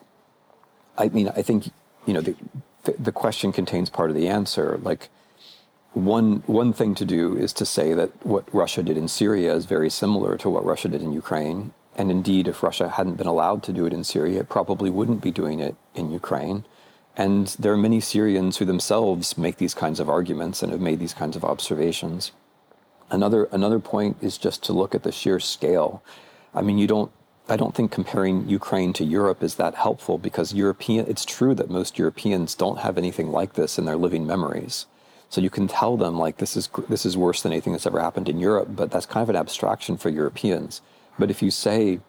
the question contains part of the answer. Like one thing to do is to say that what Russia did in Syria is very similar to what Russia did in Ukraine. And indeed, if Russia hadn't been allowed to do it in Syria, it probably wouldn't be doing it in Ukraine. And there are many Syrians who themselves make these kinds of arguments and have made these kinds of observations. Another point is just to look at the sheer scale. I mean, I don't think comparing Ukraine to Europe is that helpful, because it's true that most Europeans don't have anything like this in their living memories. So you can tell them like this is worse than anything that's ever happened in Europe, but that's kind of an abstraction for Europeans. But if you say,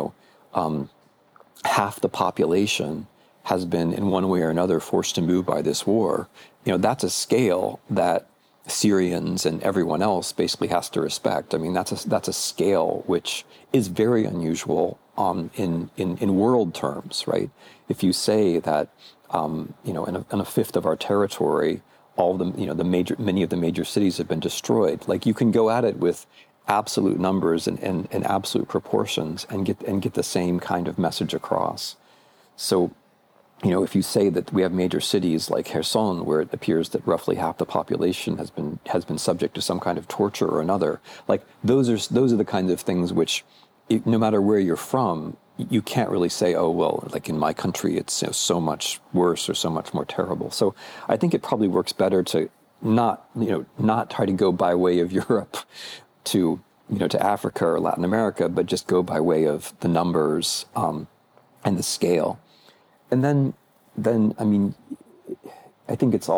half the population has been in one way or another forced to move by this war, that's a scale that Syrians and everyone else basically has to respect. I mean, that's a scale which is very unusual in world terms, right? If you say that in a fifth of our territory, all of them, many of the major cities have been destroyed. Like, you can go at it with absolute numbers and absolute proportions and get the same kind of message across. So, if you say that we have major cities like Kherson, where it appears that roughly half the population has been subject to some kind of torture or another, like those are the kinds of things which, no matter where you're from, you can't really say, oh, well, like in my country, it's so much worse or so much more terrible. So I think it probably works better to not try to go by way of Europe to Africa or Latin America, but just go by way of the numbers and the scale. And then I mean, I think it's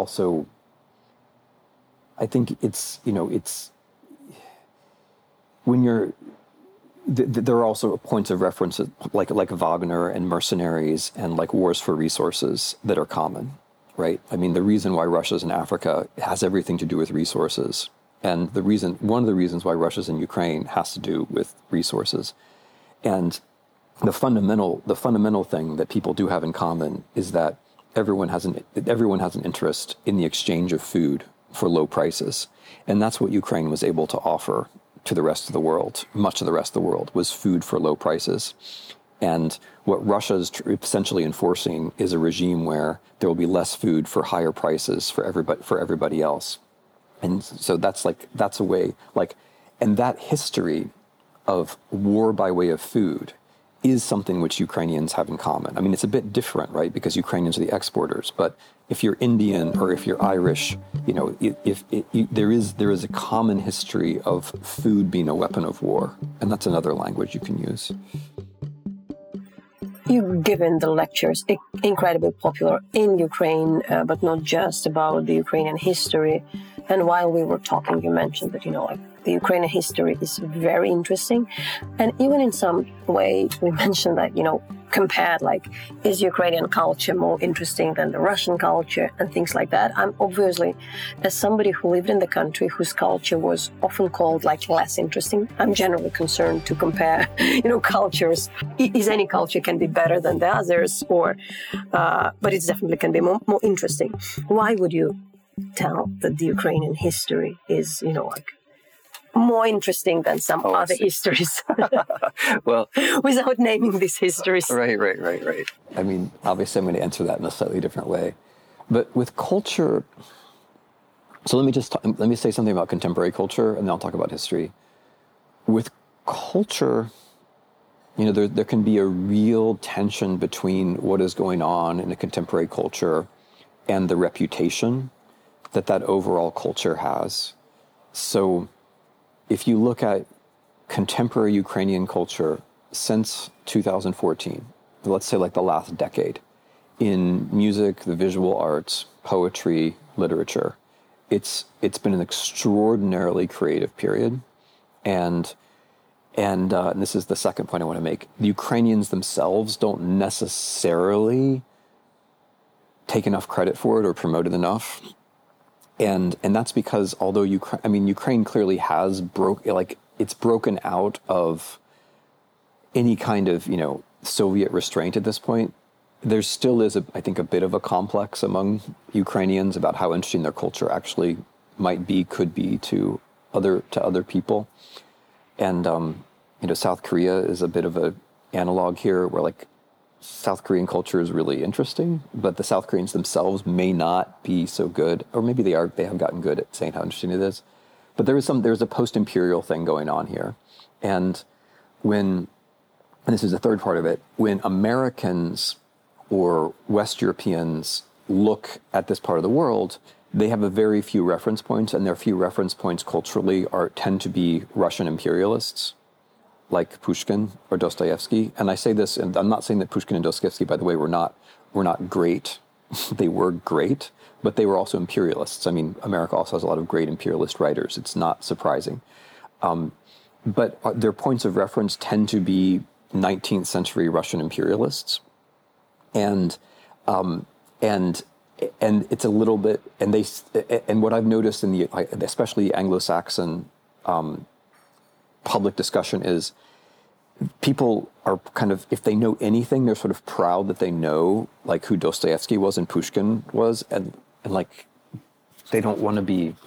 when you're, there are also points of reference like Wagner and mercenaries and like wars for resources that are common, right? I mean, the reason why Russia's in Africa has everything to do with resources. And one of the reasons why Russia's in Ukraine has to do with resources. And the fundamental thing that people do have in common is that everyone has an interest in the exchange of food for low prices. And that's what Ukraine was able to offer to the rest of the world. Much of the rest of the world was food for low prices. And what Russia is essentially enforcing is a regime where there will be less food for higher prices for everybody else. And so that's a way, and that history of war by way of food is something which Ukrainians have in common. I mean, it's a bit different, right? Because Ukrainians are the exporters, but if you're Indian or if you're Irish, there is a common history of food being a weapon of war, and that's another language you can use. You've given the lectures incredibly popular in Ukraine, but not just about the Ukrainian history. And while we were talking, you mentioned that, the Ukrainian history is very interesting. And even in some way, we mentioned that, compared, is Ukrainian culture more interesting than the Russian culture and things like that? I'm obviously, as somebody who lived in the country whose culture was often called less interesting, I'm generally concerned to compare, cultures. Is any culture can be better than the others, but it definitely can be more interesting. Why would you tell that the Ukrainian history is, more interesting than some other histories? Well, without naming these histories. Right. I mean, obviously I'm going to answer that in a slightly different way. But with culture, so let me say something about contemporary culture, and then I'll talk about history. With culture, there can be a real tension between what is going on in a contemporary culture and the reputation that overall culture has. So if you look at contemporary Ukrainian culture since 2014, let's say the last decade, in music, the visual arts, poetry, literature, it's been an extraordinarily creative period. And this is the second point I want to make. The Ukrainians themselves don't necessarily take enough credit for it or promote it enough. And that's because although Ukraine clearly has it's broken out of any kind of, Soviet restraint at this point, there still is, I think, a bit of a complex among Ukrainians about how interesting their culture actually could be to other people. And, South Korea is a bit of a analog here where South Korean culture is really interesting, but the South Koreans themselves may not be so good, or maybe they have gotten good at saying how interesting it is. But there's a post-imperial thing going on here. And this is the third part of it, when Americans or West Europeans look at this part of the world, they have a very few reference points, and their few reference points culturally tend to be Russian imperialists, like Pushkin or Dostoevsky. And I say this, and I'm not saying that Pushkin and Dostoevsky, by the way, were not great. They were great, but they were also imperialists. I mean, America also has a lot of great imperialist writers. It's not surprising. But their points of reference tend to be 19th century Russian imperialists. And and it's a little bit, and what I've noticed in especially Anglo-Saxon public discussion is people are kind of, if they know anything, they're sort of proud that they know like who Dostoevsky was and Pushkin was, and like they may not want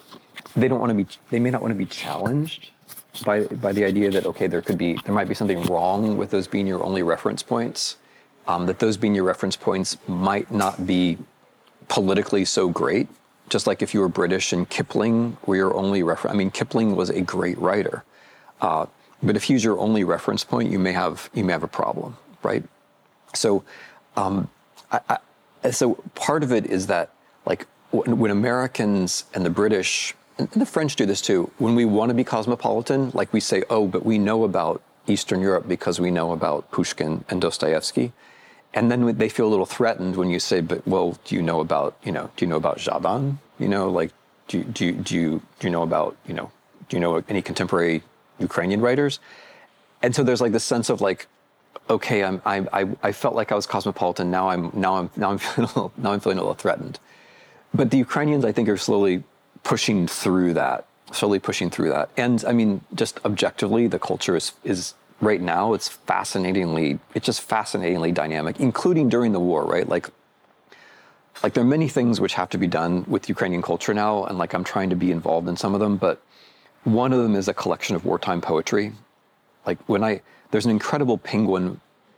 to be challenged by the idea that, okay, there might be something wrong with those being your only reference points, that those being your reference points might not be politically so great. Just like if you were British and Kipling were your only reference. I mean, Kipling was a great writer, but if he's your only reference point, you may have a problem, right? So, so part of it is that, like, when Americans and the British and the French do this too, when we want to be cosmopolitan, like we say, oh, but we know about Eastern Europe because we know about Pushkin and Dostoevsky. And then they feel a little threatened when you say, but, well, do you know about Jabán? Like, do you know about, do you know any contemporary Ukrainian writers? And so there's like this sense of like, okay, I felt like I was cosmopolitan. Now I'm feeling a little threatened. But the Ukrainians, I think, are slowly pushing through that. And I mean, just objectively, the culture is right now, it's just fascinatingly dynamic, including during the war, right? Like there are many things which have to be done with Ukrainian culture now, and like I'm trying to be involved in some of them, but one of them is a collection of wartime poetry. Like there's an incredible Penguin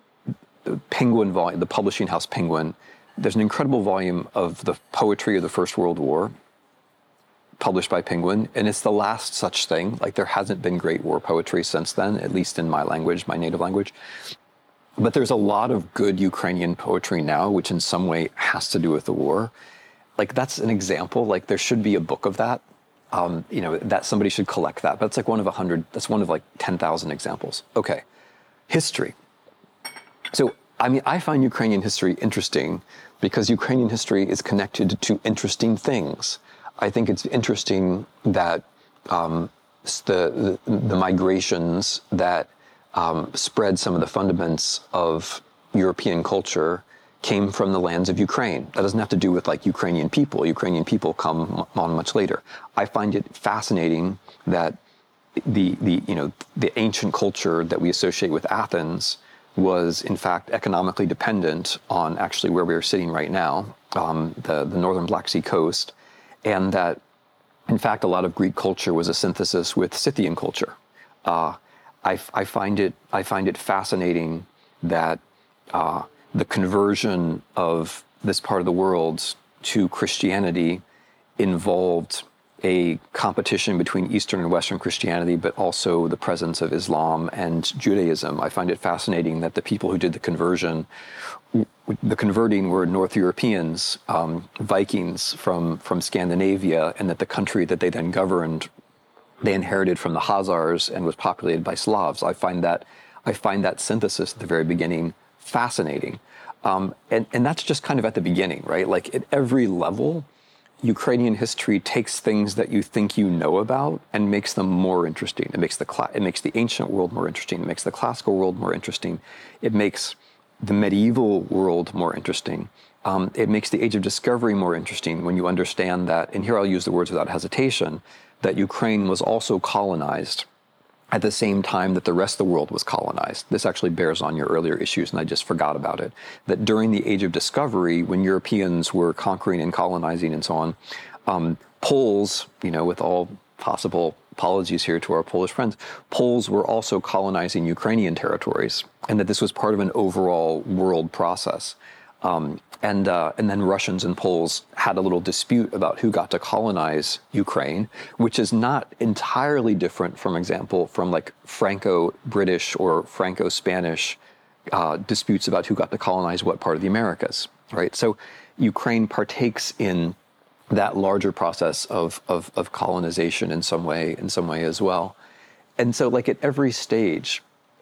volume, the publishing house Penguin. There's an incredible volume of the poetry of the First World War, published by Penguin, and it's the last such thing. Like there hasn't been great war poetry since then, at least in my language, my native language. But there's a lot of good Ukrainian poetry now, which in some way has to do with the war. Like that's an example. Like there should be a book of that. That somebody should collect that. But it's like one of 100. That's one of like 10,000 examples. Okay, history. So I mean, I find Ukrainian history interesting because Ukrainian history is connected to interesting things. I think it's interesting that the migrations that spread some of the fundaments of European culture came from the lands of Ukraine. That doesn't have to do with like Ukrainian people. Ukrainian people come on much later. I find it fascinating that the ancient culture that we associate with Athens was in fact economically dependent on actually where we are sitting right now, the northern Black Sea coast. And that, in fact, a lot of Greek culture was a synthesis with Scythian culture. I find it fascinating that the conversion of this part of the world to Christianity involved a competition between Eastern and Western Christianity, but also the presence of Islam and Judaism. I find it fascinating that the people who did the converting were North Europeans, Vikings from Scandinavia, and that the country that they then governed, they inherited from the Khazars and was populated by Slavs. I find that synthesis at the very beginning fascinating. And that's just kind of at the beginning, right? Like at every level, Ukrainian history takes things that you think you know about and makes them more interesting. It makes the ancient world more interesting. It makes the classical world more interesting. It makes the medieval world more interesting. It makes the Age of Discovery more interesting when you understand that, and here I'll use the words without hesitation, that Ukraine was also colonized at the same time that the rest of the world was colonized. This actually bears on your earlier issues, and I just forgot about it. That during the Age of Discovery, when Europeans were conquering and colonizing and so on, Poles, with all possible apologies here to our Polish friends, Poles were also colonizing Ukrainian territories, and that this was part of an overall world process. And then Russians and Poles had a little dispute about who got to colonize Ukraine, which is not entirely different, from like Franco-British or Franco-Spanish disputes about who got to colonize what part of the Americas, right? So Ukraine partakes in that larger process of colonization in some way as well. And so like at every stage,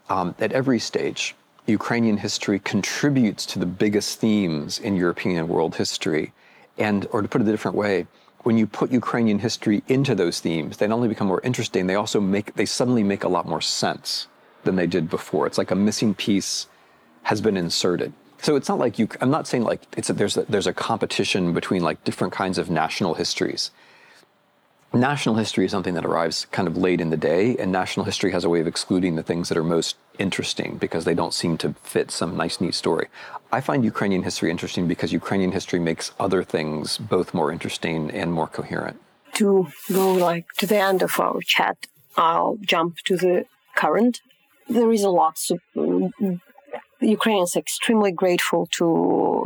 Ukrainian history contributes to the biggest themes in European and world history. Or to put it a different way, when you put Ukrainian history into those themes, they not only become more interesting, they suddenly make a lot more sense than they did before. It's like a missing piece has been inserted. So it's not like I'm not saying like there's a competition between like different kinds of national histories. National history is something that arrives kind of late in the day, and national history has a way of excluding the things that are most interesting because they don't seem to fit some nice, neat story. I find Ukrainian history interesting because Ukrainian history makes other things both more interesting and more coherent. To go like to the end of our chat, I'll jump to the current. There is a lot. So, Ukrainians are extremely grateful to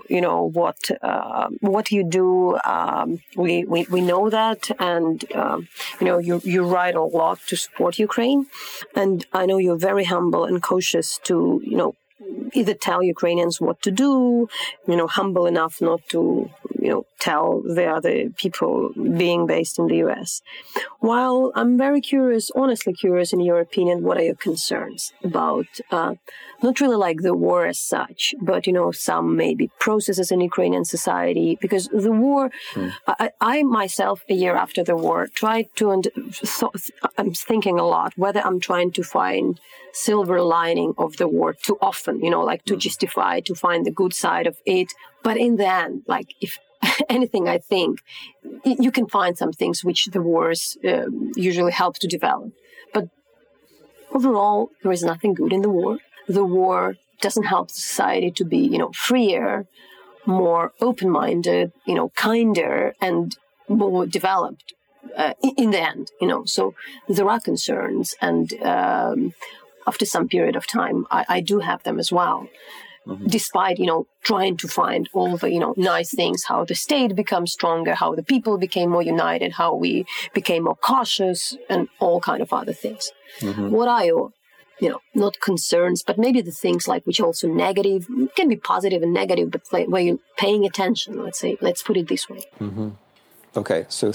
what you do. We know that, and you write a lot to support Ukraine, and I know you're very humble and cautious to either tell Ukrainians what to do, humble enough not to tell the other people being based in the US. While I'm very curious, honestly curious, in your opinion, what are your concerns about, not really like the war as such, but, some maybe processes in Ukrainian society? Because the war, I myself, a year after the war, tried to, I'm thinking a lot, whether I'm trying to find silver lining of the war too often, to justify, to find the good side of it. But in the end, like, if anything, I think you can find some things which the wars usually help to develop. But overall, there is nothing good in the war. The war doesn't help society to be, freer, more open-minded, kinder, and more developed in the end, So there are concerns, and after some period of time, I do have them as well. Despite, trying to find all the, nice things, how the state becomes stronger, how the people became more united, how we became more cautious, and all kind of other things. What are your, not concerns, but maybe the things like which are also negative, can be positive and negative, but where you're paying attention, let's put it this way. Okay, so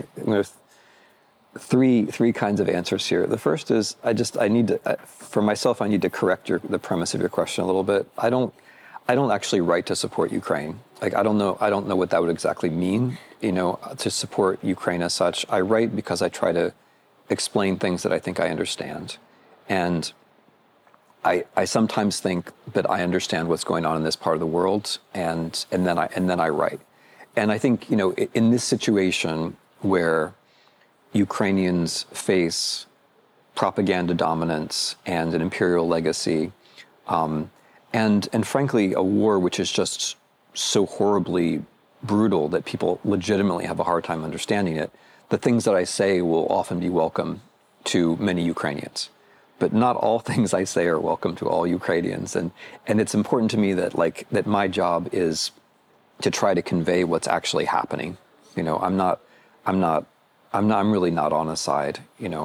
three kinds of answers here. The first is I need to, for myself, I need to correct the premise of your question a little bit. I don't actually write to support Ukraine. Like, I don't know what that would exactly mean, to support Ukraine as such. I write because I try to explain things that I think I understand. And I sometimes think that I understand what's going on in this part of the world, and then I write. And I think, in this situation where Ukrainians face propaganda dominance and an imperial legacy, and frankly, a war which is just so horribly brutal that people legitimately have a hard time understanding it, the things that I say will often be welcome to many Ukrainians. But not all things I say are welcome to all Ukrainians. And it's important to me that my job is to try to convey what's actually happening. I'm really not on a side,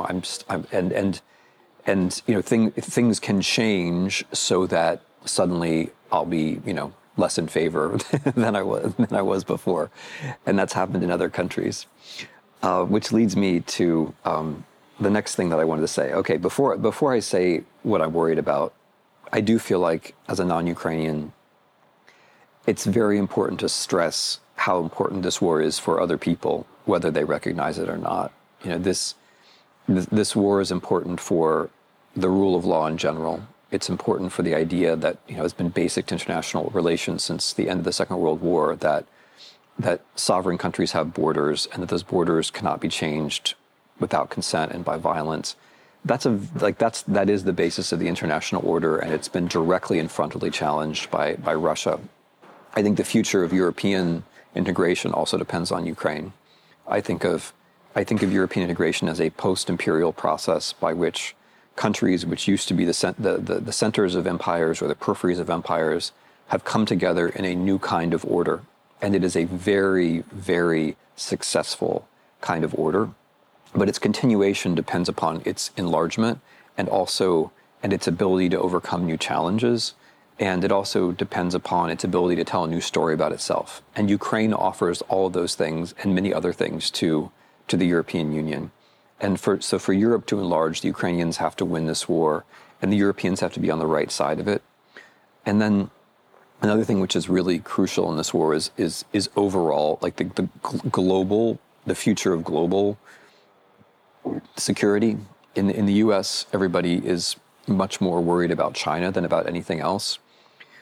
things can change so that suddenly I'll be, less in favor than I was before. And that's happened in other countries, which leads me to the next thing that I wanted to say. Okay, before I say what I'm worried about, I do feel like as a non-Ukrainian, it's very important to stress how important this war is for other people, whether they recognize it or not. This war is important for the rule of law in general. It's important for the idea that, has been basic to international relations since the end of the Second World War, that sovereign countries have borders and that those borders cannot be changed without consent and by violence. That is the basis of the international order, and it's been directly and frontally challenged by Russia. I think the future of European integration also depends on Ukraine. I think of European integration as a post-imperial process by which countries which used to be the centers of empires or the peripheries of empires have come together in a new kind of order. And it is a very, very successful kind of order. But its continuation depends upon its enlargement and its ability to overcome new challenges. And it also depends upon its ability to tell a new story about itself. And Ukraine offers all of those things and many other things to the European Union. And for Europe to enlarge, the Ukrainians have to win this war, and the Europeans have to be on the right side of it. And then another thing which is really crucial in this war is overall, like the future of global security. In the U.S., everybody is much more worried about China than about anything else.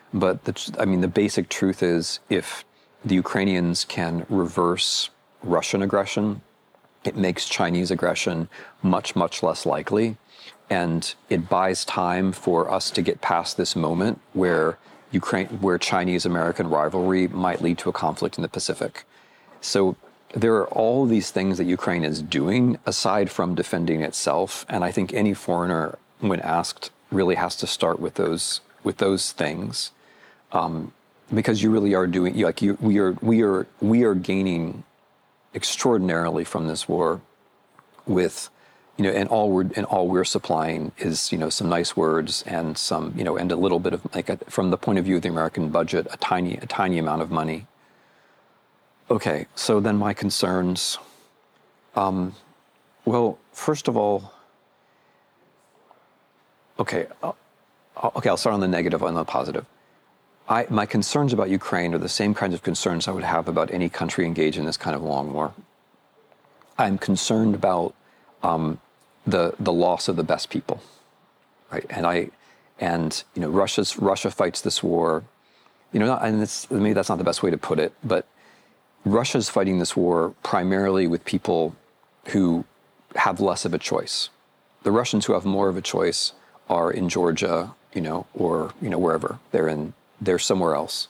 But the basic truth is, if the Ukrainians can reverse Russian aggression, it makes Chinese aggression much, much less likely. And it buys time for us to get past this moment where Chinese-American rivalry might lead to a conflict in the Pacific. So there are all these things that Ukraine is doing aside from defending itself. And I think any foreigner, when asked, really has to start with those things. Because you really are doing, we are gaining extraordinarily from this war with, and all we're supplying is, some nice words and some, and a little bit of, from the point of view of the American budget, a tiny amount of money. Okay, so then my concerns, well, first of all, I'll start on the negative and the positive. My concerns about Ukraine are the same kinds of concerns I would have about any country engaged in this kind of long war. I'm concerned about the loss of the best people, right? And Russia fights this war, maybe that's not the best way to put it, but Russia's fighting this war primarily with people who have less of a choice. The Russians who have more of a choice are in Georgia, or wherever they're somewhere else.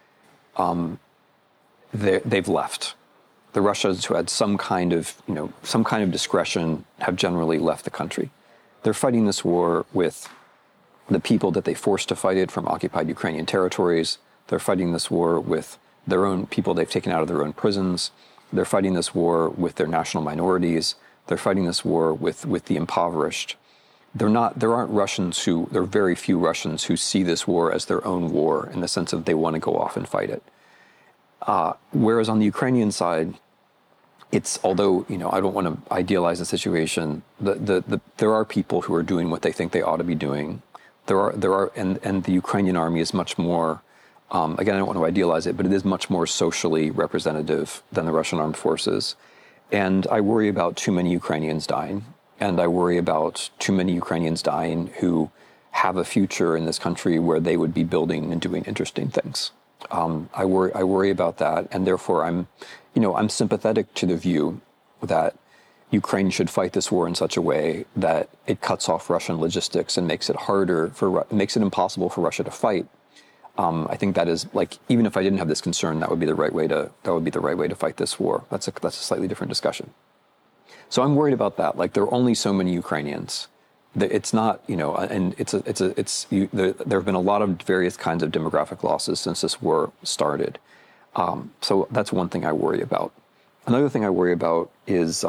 They've left. The Russians who had some kind of discretion have generally left the country. They're fighting this war with the people that they forced to fight it from occupied Ukrainian territories. They're fighting this war with their own people they've taken out of their own prisons. They're fighting this war with their national minorities. They're fighting this war with the impoverished. There are very few Russians who see this war as their own war in the sense of they want to go off and fight it. Whereas on the Ukrainian side, although I don't want to idealize the situation, there are people who are doing what they think they ought to be doing. And the Ukrainian army is much more, again, I don't want to idealize it, but it is much more socially representative than the Russian armed forces. And I worry about too many Ukrainians dying. And I worry about too many Ukrainians dying who have a future in this country where they would be building and doing interesting things. I worry about that, and therefore I'm sympathetic to the view that Ukraine should fight this war in such a way that it cuts off Russian logistics and makes it impossible for Russia to fight. I think that is, even if I didn't have this concern, that would be the right way to fight this war. That's a slightly different discussion. So I'm worried about that. There are only so many Ukrainians. It's not, and there have been a lot of various kinds of demographic losses since this war started. So that's one thing I worry about. Another thing I worry about is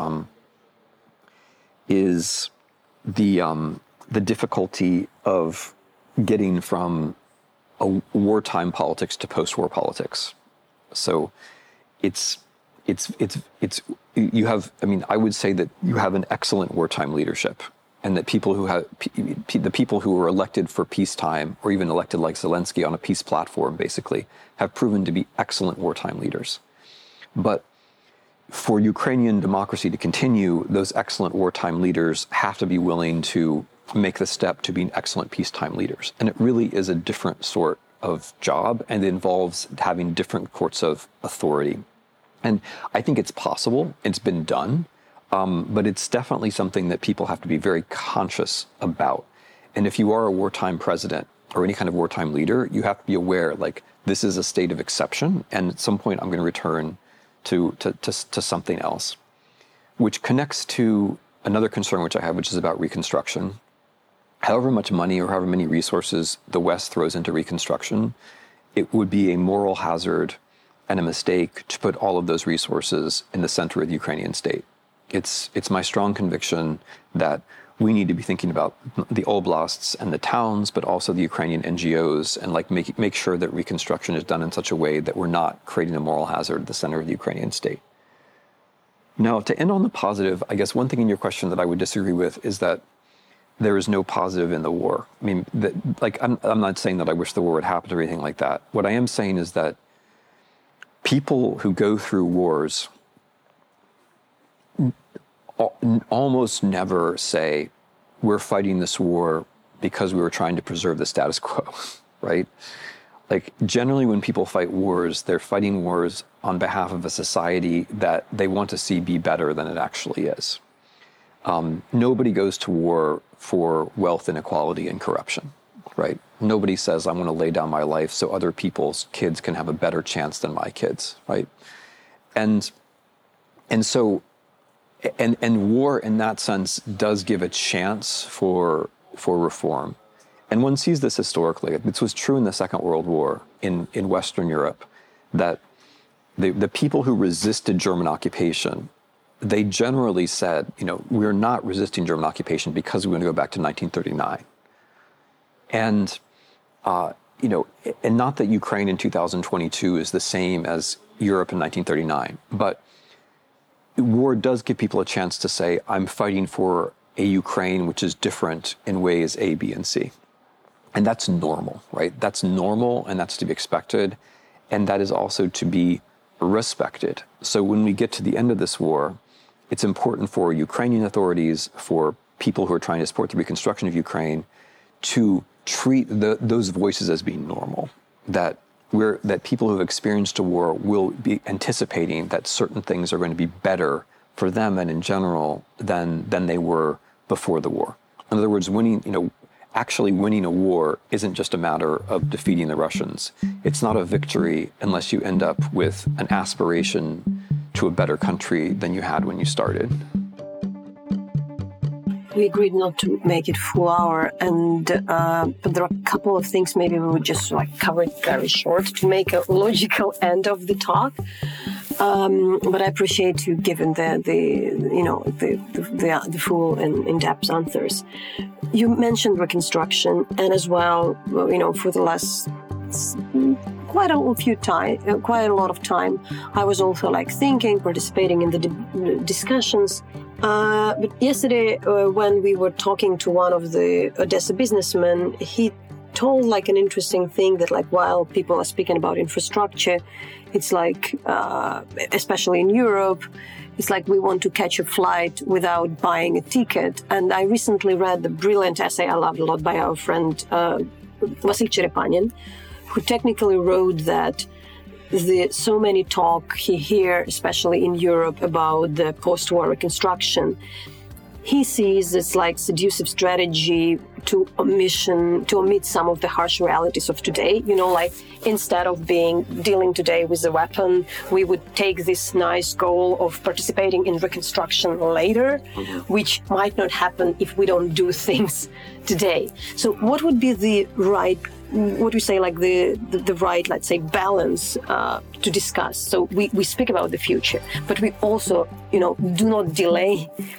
the difficulty of getting from a wartime politics to post-war politics. So I would say that you have an excellent wartime leadership, and that the people who were elected for peacetime, or even elected like Zelensky on a peace platform, basically, have proven to be excellent wartime leaders. But for Ukrainian democracy to continue, those excellent wartime leaders have to be willing to make the step to being excellent peacetime leaders. And it really is a different sort of job, and it involves having different courts of authority. And I think it's possible. It's been done. But it's definitely something that people have to be very conscious about. And if you are a wartime president or any kind of wartime leader, you have to be aware, this is a state of exception, and at some point I'm going to return to something else. Which connects to another concern which I have, which is about reconstruction. However much money or however many resources the West throws into reconstruction, it would be a moral hazard and a mistake to put all of those resources in the center of the Ukrainian state. It's my strong conviction that we need to be thinking about the oblasts and the towns, but also the Ukrainian NGOs, and make sure that reconstruction is done in such a way that we're not creating a moral hazard at the center of the Ukrainian state. Now, to end on the positive, I guess one thing in your question that I would disagree with is that there is no positive in the war. I mean, I'm not saying that I wish the war would happen or anything like that. What I am saying is that people who go through wars almost never say, we're fighting this war because we were trying to preserve the status quo, right? like generally when people fight wars, they're fighting wars on behalf of a society that they want to see be better than it actually is. Nobody goes to war for wealth inequality and corruption, right? Nobody says, I want to lay down my life so other people's kids can have a better chance than my kids, right? And so war in that sense does give a chance for reform. And one sees this historically. This was true in the Second World War in Western Europe, that the people who resisted German occupation, they generally said, we're not resisting German occupation because we want to go back to 1939. And, and not that Ukraine in 2022 is the same as Europe in 1939, but war does give people a chance to say, I'm fighting for a Ukraine which is different in ways A, B, and C. And that's normal, right? That's normal, and that's to be expected. And that is also to be respected. So when we get to the end of this war, it's important for Ukrainian authorities, for people who are trying to support the reconstruction of Ukraine, to treat those voices as being normal. That people who have experienced a war will be anticipating that certain things are going to be better for them and in general than they were before the war. In other words, actually winning a war isn't just a matter of defeating the Russians. It's not a victory unless you end up with an aspiration to a better country than you had when you started. We agreed not to make it full hour, but there are a couple of things maybe we would just cover it very short to make a logical end of the talk. But I appreciate you giving the full and in-depth answers. You mentioned reconstruction, and as well, for the last quite a lot of time, I was also thinking, participating in the discussions. But yesterday, when we were talking to one of the Odessa businessmen, he told an interesting thing that while people are speaking about infrastructure, it's especially in Europe, it's we want to catch a flight without buying a ticket. And I recently read the brilliant essay I loved a lot by our friend Vasil Cherepanin, who technically wrote that so many talk he hear, especially in Europe, about the post-war reconstruction. He sees this seductive strategy to omit some of the harsh realities of today. Instead of dealing today with a weapon, we would take this nice goal of participating in reconstruction later, which might not happen if we don't do things today. So what would be the right, what do we say, the right, let's say, balance to discuss? So we speak about the future, but we also, do not delay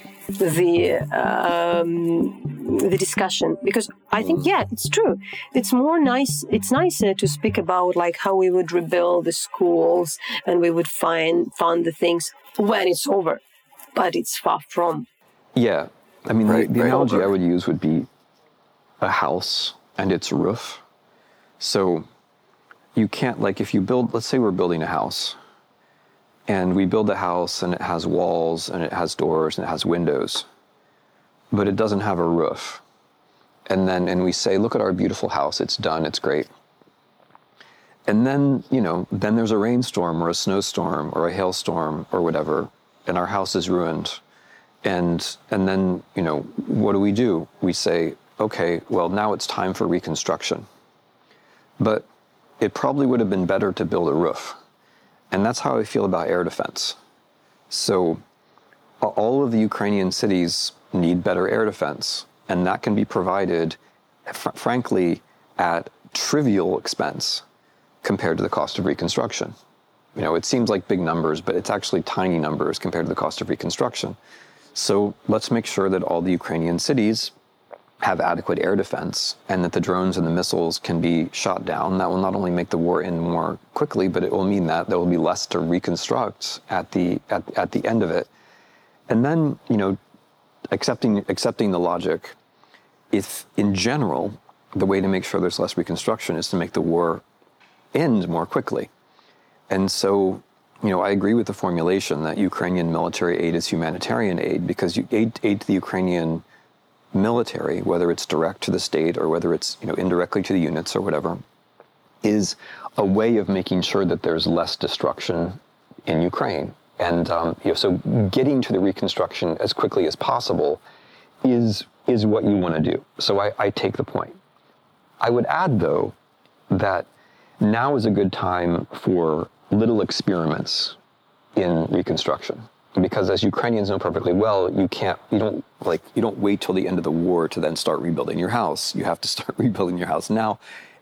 the discussion, because I think it's true. It's nicer to speak about how we would rebuild the schools and we would fund the things when it's over, but it's far from. Yeah, I mean, the analogy I would use would be a house and its roof. So you can't, if you build, let's say we're building a house, and we build a house and it has walls and it has doors and it has windows, but it doesn't have a roof. And we say, look at our beautiful house, it's done, it's great. And then, then there's a rainstorm or a snowstorm or a hailstorm or whatever, and our house is ruined. And then, what do? We say, okay, well, now it's time for reconstruction. But it probably would have been better to build a roof. And that's how I feel about air defense. So all of the Ukrainian cities need better air defense, and that can be provided, frankly, at trivial expense compared to the cost of reconstruction. It seems like big numbers, but it's actually tiny numbers compared to the cost of reconstruction. So let's make sure that all the Ukrainian cities have adequate air defense, and that the drones and the missiles can be shot down. That will not only make the war end more quickly, but it will mean that there will be less to reconstruct at the end of it. And then, accepting the logic, if in general the way to make sure there's less reconstruction is to make the war end more quickly. And so, I agree with the formulation that Ukrainian military aid is humanitarian aid, because aid to the Ukrainian military, whether it's direct to the state or whether it's indirectly to the units or whatever, is a way of making sure that there's less destruction in Ukraine. And so getting to the reconstruction as quickly as possible is what you want to do. So I take the point. I would add, though, that now is a good time for little experiments in reconstruction, because as Ukrainians know perfectly well, you don't wait till the end of the war to then start rebuilding your house. You have to start rebuilding your house now,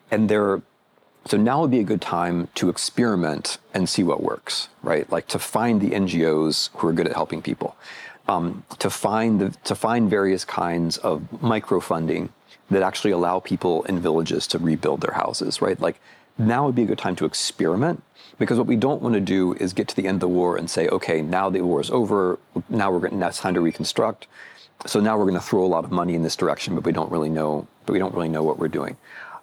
so now would be a good time to experiment and see what works, right? Like to find the NGOs who are good at helping people, to find various kinds of microfunding that actually allow people in villages to rebuild their houses, right? Like now would be a good time to experiment, because what we don't want to do is get to the end of the war and say, okay, now the war is over. Now it's time to reconstruct. So now we're going to throw a lot of money in this direction, but we don't really know what we're doing.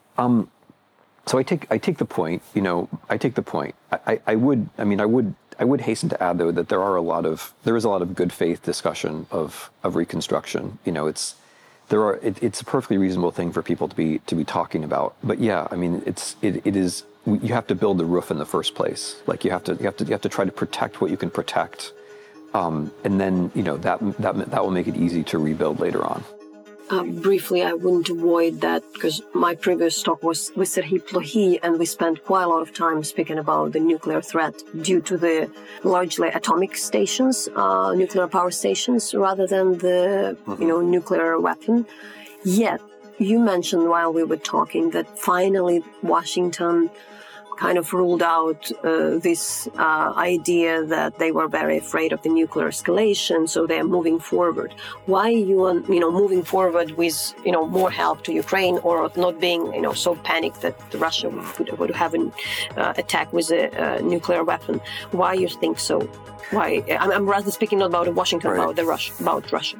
So I take the point. I take the point. I would hasten to add, though, that there is a lot of good faith discussion of reconstruction. It's a perfectly reasonable thing for people to be talking about. But yeah, I mean, it is. You have to build the roof in the first place. Like you have to try to protect what you can protect, and then that will make it easy to rebuild later on. Briefly, I wouldn't avoid that, because my previous talk was with Serhiy Plohy, and we spent quite a lot of time speaking about the nuclear threat due to the largely atomic stations, nuclear power stations, rather than the nuclear weapon. Yet, you mentioned while we were talking that finally Washington kind of ruled out this idea that they were very afraid of the nuclear escalation, so they're moving forward. Why you moving forward with more help to Ukraine, or not being so panicked that Russia would have an attack with a nuclear weapon? Why you think so? Why? I'm rather speaking not about Washington, right. about Russia.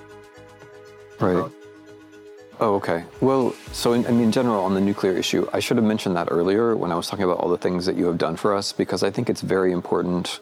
Right. Oh, okay. Well, so in general, on the nuclear issue, I should have mentioned that earlier when I was talking about all the things that you have done for us, because I think it's very important,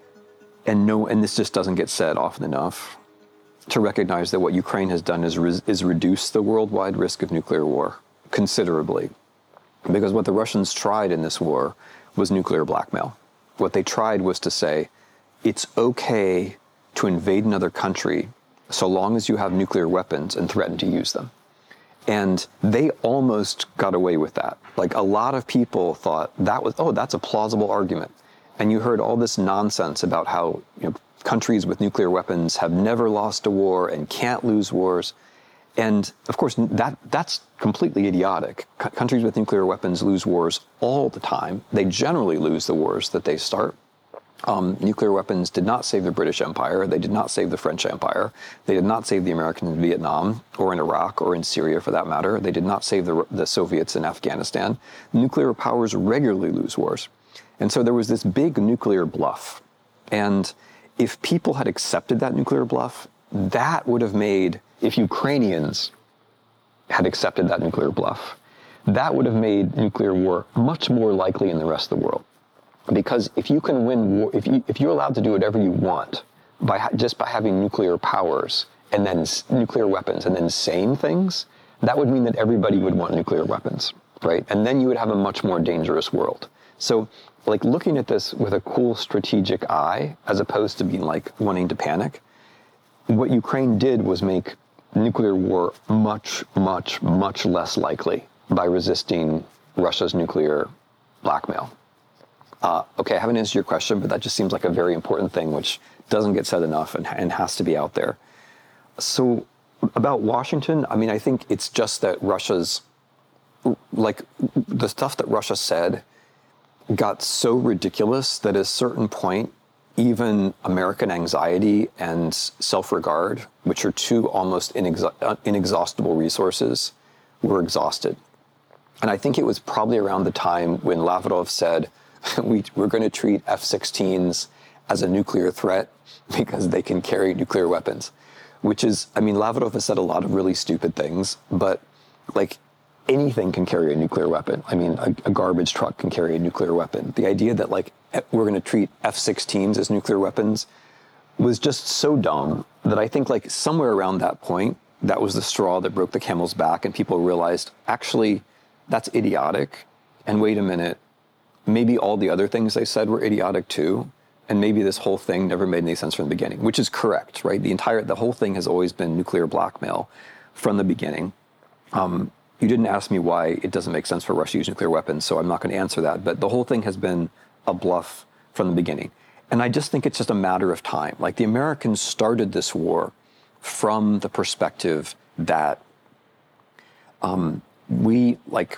and this just doesn't get said often enough, to recognize that what Ukraine has done is reduce the worldwide risk of nuclear war considerably. Because what the Russians tried in this war was nuclear blackmail. What they tried was to say, it's okay to invade another country so long as you have nuclear weapons and threaten to use them. And they almost got away with that. Like, a lot of people thought that's a plausible argument. And you heard all this nonsense about how countries with nuclear weapons have never lost a war and can't lose wars. And of course, that's completely idiotic. Countries with nuclear weapons lose wars all the time. They generally lose the wars that they start. Nuclear weapons did not save the British Empire. They did not save the French Empire. They did not save the Americans in Vietnam or in Iraq or in Syria, for that matter. They did not save the Soviets in Afghanistan. Nuclear powers regularly lose wars. And so there was this big nuclear bluff. And if people had accepted that nuclear bluff, that would have made, if Ukrainians had accepted that nuclear bluff, that would have made nuclear war much more likely in the rest of the world. Because if you can win war, if you're allowed to do whatever you want just by having nuclear powers and then nuclear weapons and then saying things, that would mean that everybody would want nuclear weapons, right? And then you would have a much more dangerous world. So, like, looking at this with a cool strategic eye, as opposed to being like wanting to panic, what Ukraine did was make nuclear war much, much, much less likely by resisting Russia's nuclear blackmail. Okay, I haven't answered your question, but that just seems like a very important thing, which doesn't get said enough and has to be out there. So about Washington, I mean, I think it's just that the stuff that Russia said got so ridiculous that at a certain point, even American anxiety and self-regard, which are two almost inexhaustible resources, were exhausted. And I think it was probably around the time when Lavrov said, we're going to treat F-16s as a nuclear threat because they can carry nuclear weapons, which is, I mean, Lavrov has said a lot of really stupid things, but like anything can carry a nuclear weapon. I mean, a garbage truck can carry a nuclear weapon. The idea that like we're going to treat F-16s as nuclear weapons was just so dumb that I think like somewhere around that point, that was the straw that broke the camel's back, and people realized, actually, that's idiotic. and wait a minute, maybe all the other things they said were idiotic too, and maybe this whole thing never made any sense from the beginning, which is correct, right? The whole thing has always been nuclear blackmail from the beginning. You didn't ask me why it doesn't make sense for Russia to use nuclear weapons, so I'm not going to answer that. But the whole thing has been a bluff from the beginning. And I just think it's just a matter of time. Like, the Americans started this war from the perspective that we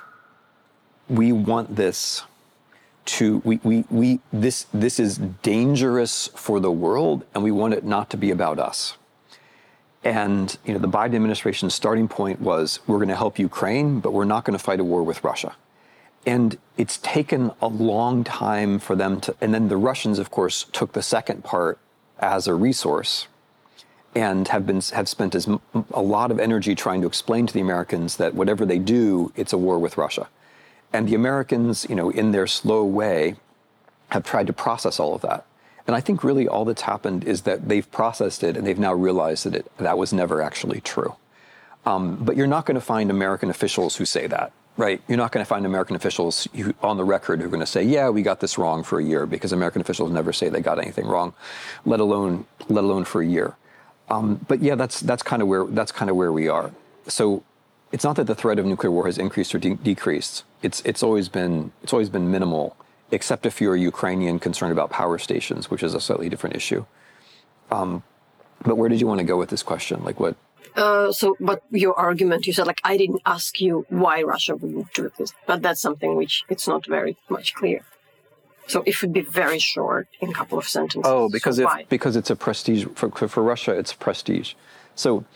want this to, this is dangerous for the world, and we want it not to be about us. And, the Biden administration's starting point was, we're going to help Ukraine, but we're not going to fight a war with Russia. And it's taken a long time for them to, and then the Russians, of course, took the second part as a resource and have spent a lot of energy trying to explain to the Americans that whatever they do, it's a war with Russia. And the Americans, in their slow way, have tried to process all of that. And I think really all that's happened is that they've processed it and they've now realized that that was never actually true. But you're not going to find American officials who say that, right? You're not going to find American officials on the record who are going to say, yeah, we got this wrong for a year, because American officials never say they got anything wrong, let alone for a year. But yeah, that's kind of where we are. So it's not that the threat of nuclear war has increased or decreased. It's always been minimal, except if you're a Ukrainian concerned about power stations, which is a slightly different issue. But where did you want to go with this question? Like what? But your argument, you said, I didn't ask you why Russia wouldn't do this, but that's something which it's not very much clear. So it would be very short in a couple of sentences. Oh, because it's a prestige for Russia. It's prestige. So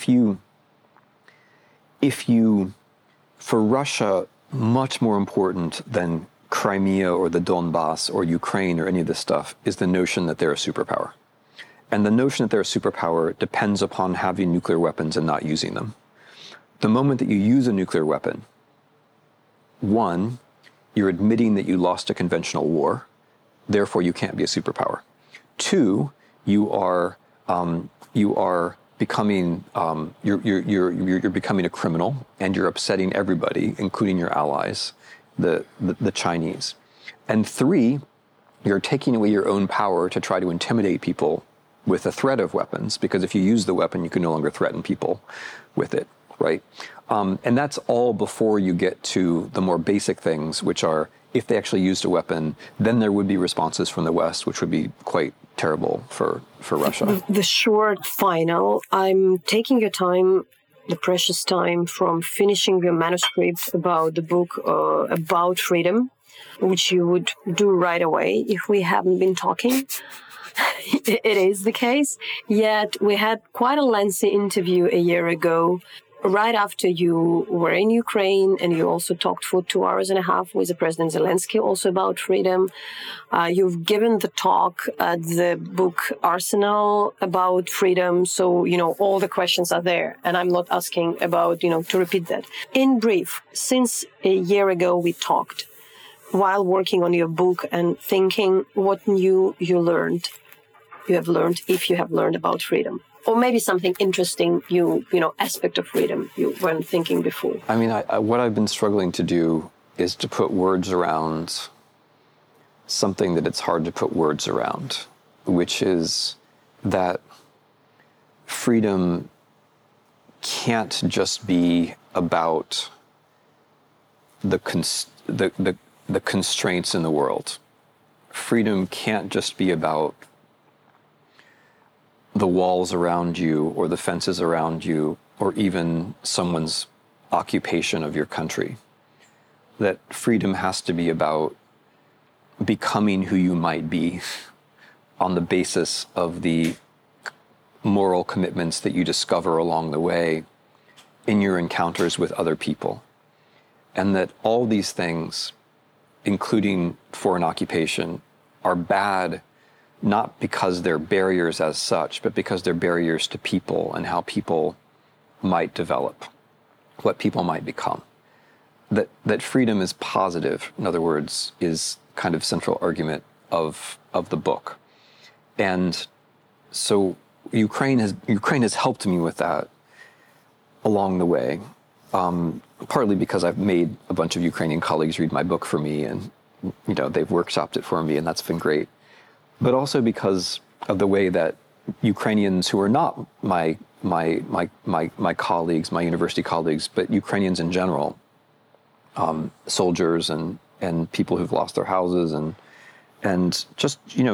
for Russia, much more important than Crimea or the Donbass or Ukraine or any of this stuff is the notion that they're a superpower. And the notion that they're a superpower depends upon having nuclear weapons and not using them. The moment that you use a nuclear weapon, one, you're admitting that you lost a conventional war, therefore you can't be a superpower. Two, you are becoming you're becoming a criminal, and you're upsetting everybody, including your allies, the Chinese. And three, you're taking away your own power to try to intimidate people with the threat of weapons, because if you use the weapon, you can no longer threaten people with it, right? And that's all before you get to the more basic things, which are, if they actually used a weapon, then there would be responses from the West, which would be quite terrible for Russia. The short final, I'm taking your time, the precious time, from finishing your manuscript about the book about freedom, which you would do right away if we haven't been talking. It is the case. Yet we had quite a lengthy interview a year ago, right after you were in Ukraine, and you also talked for 2.5 hours with the President Zelensky also about freedom. You've given the talk at the book Arsenal about freedom. So, all the questions are there. And I'm not asking about, to repeat that. In brief, since a year ago we talked, while working on your book and thinking what new you have learned, if you have learned about freedom. Or maybe something interesting, aspect of freedom you weren't thinking before. I mean, what I've been struggling to do is to put words around something that it's hard to put words around, which is that freedom can't just be about the constraints in the world. Freedom can't just be about the walls around you or the fences around you or even someone's occupation of your country. That freedom has to be about becoming who you might be on the basis of the moral commitments that you discover along the way in your encounters with other people. And that all these things, including foreign occupation, are bad not because they're barriers as such, but because they're barriers to people and how people might develop, what people might become. That freedom is positive, in other words, is kind of central argument of the book. And so Ukraine has helped me with that along the way. partly because I've made a bunch of Ukrainian colleagues read my book for me, and they've workshopped it for me, and that's been great. But also because of the way that Ukrainians who are not my colleagues, my university colleagues, but Ukrainians in general, soldiers and people who've lost their houses and just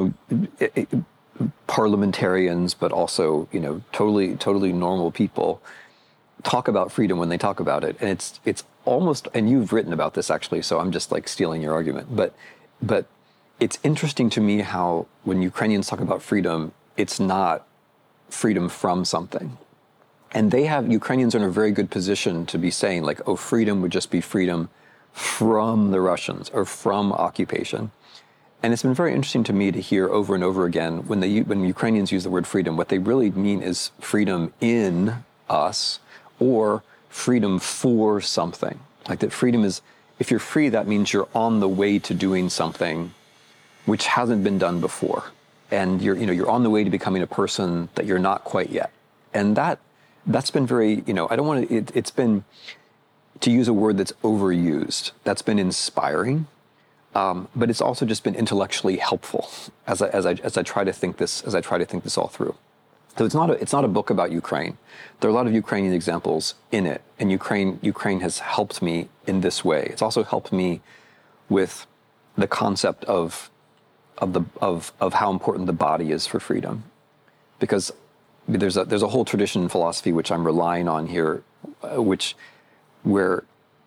parliamentarians, but also totally normal people talk about freedom when they talk about it, and it's almost, and you've written about this actually, so I'm just like stealing your argument, but it's interesting to me how when Ukrainians talk about freedom, it's not freedom from something. And Ukrainians are in a very good position to be saying like, oh, freedom would just be freedom from the Russians or from occupation. And it's been very interesting to me to hear over and over again when Ukrainians use the word freedom, what they really mean is freedom in us or freedom for something. Like that freedom is, if you're free, that means you're on the way to doing something which hasn't been done before. And you're on the way to becoming a person that you're not quite yet. And that's been very, it's been, to use a word that's overused, that's been inspiring. But it's also just been intellectually helpful as I try to think this all through. So it's not a book about Ukraine. There are a lot of Ukrainian examples in it, and Ukraine has helped me in this way. It's also helped me with the concept of how important the body is for freedom, because there's a whole tradition in philosophy which I'm relying on here, where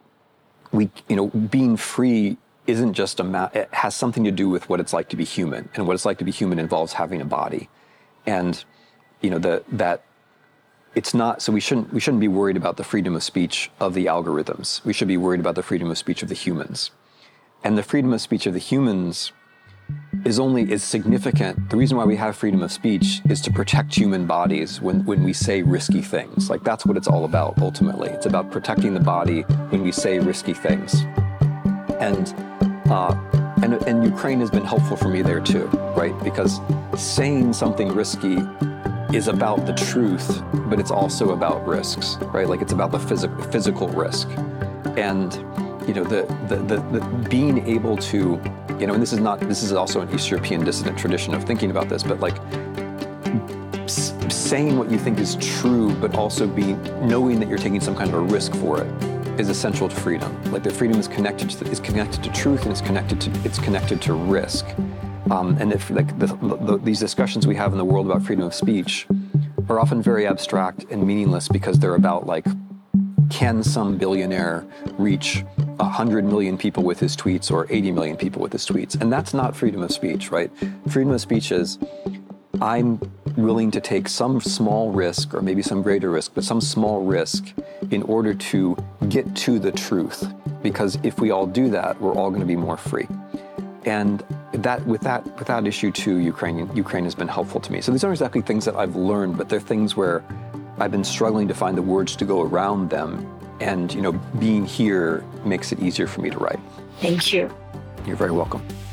being free isn't just it has something to do with what it's like to be human, and what it's like to be human involves having a body, and that it's not. So we shouldn't be worried about the freedom of speech of the algorithms. We should be worried about the freedom of speech of the humans, and the freedom of speech of the humans is significant. The reason why we have freedom of speech is to protect human bodies when we say risky things. Like that's what it's all about. Ultimately, it's about protecting the body when we say risky things, and Ukraine has been helpful for me there too, right? Because saying something risky is about the truth, but it's also about risks, right? Like it's about the physical risk, and the being able to, and this is also an East European dissident tradition of thinking about this, but like saying what you think is true, but also knowing that you're taking some kind of a risk for it, is essential to freedom. Like the freedom is connected to truth, and it's connected to risk. And if these discussions we have in the world about freedom of speech are often very abstract and meaningless because they're about like, can some billionaire reach 100 million people with his tweets or 80 million people with his tweets? And that's not freedom of speech, right? Freedom of speech is, I'm willing to take some small risk, or maybe some greater risk, but some small risk in order to get to the truth. Because if we all do that, we're all going to be more free. And with that issue too, Ukraine has been helpful to me. So these aren't exactly things that I've learned, but they're things where I've been struggling to find the words to go around them. And being here makes it easier for me to write. Thank you. You're very welcome.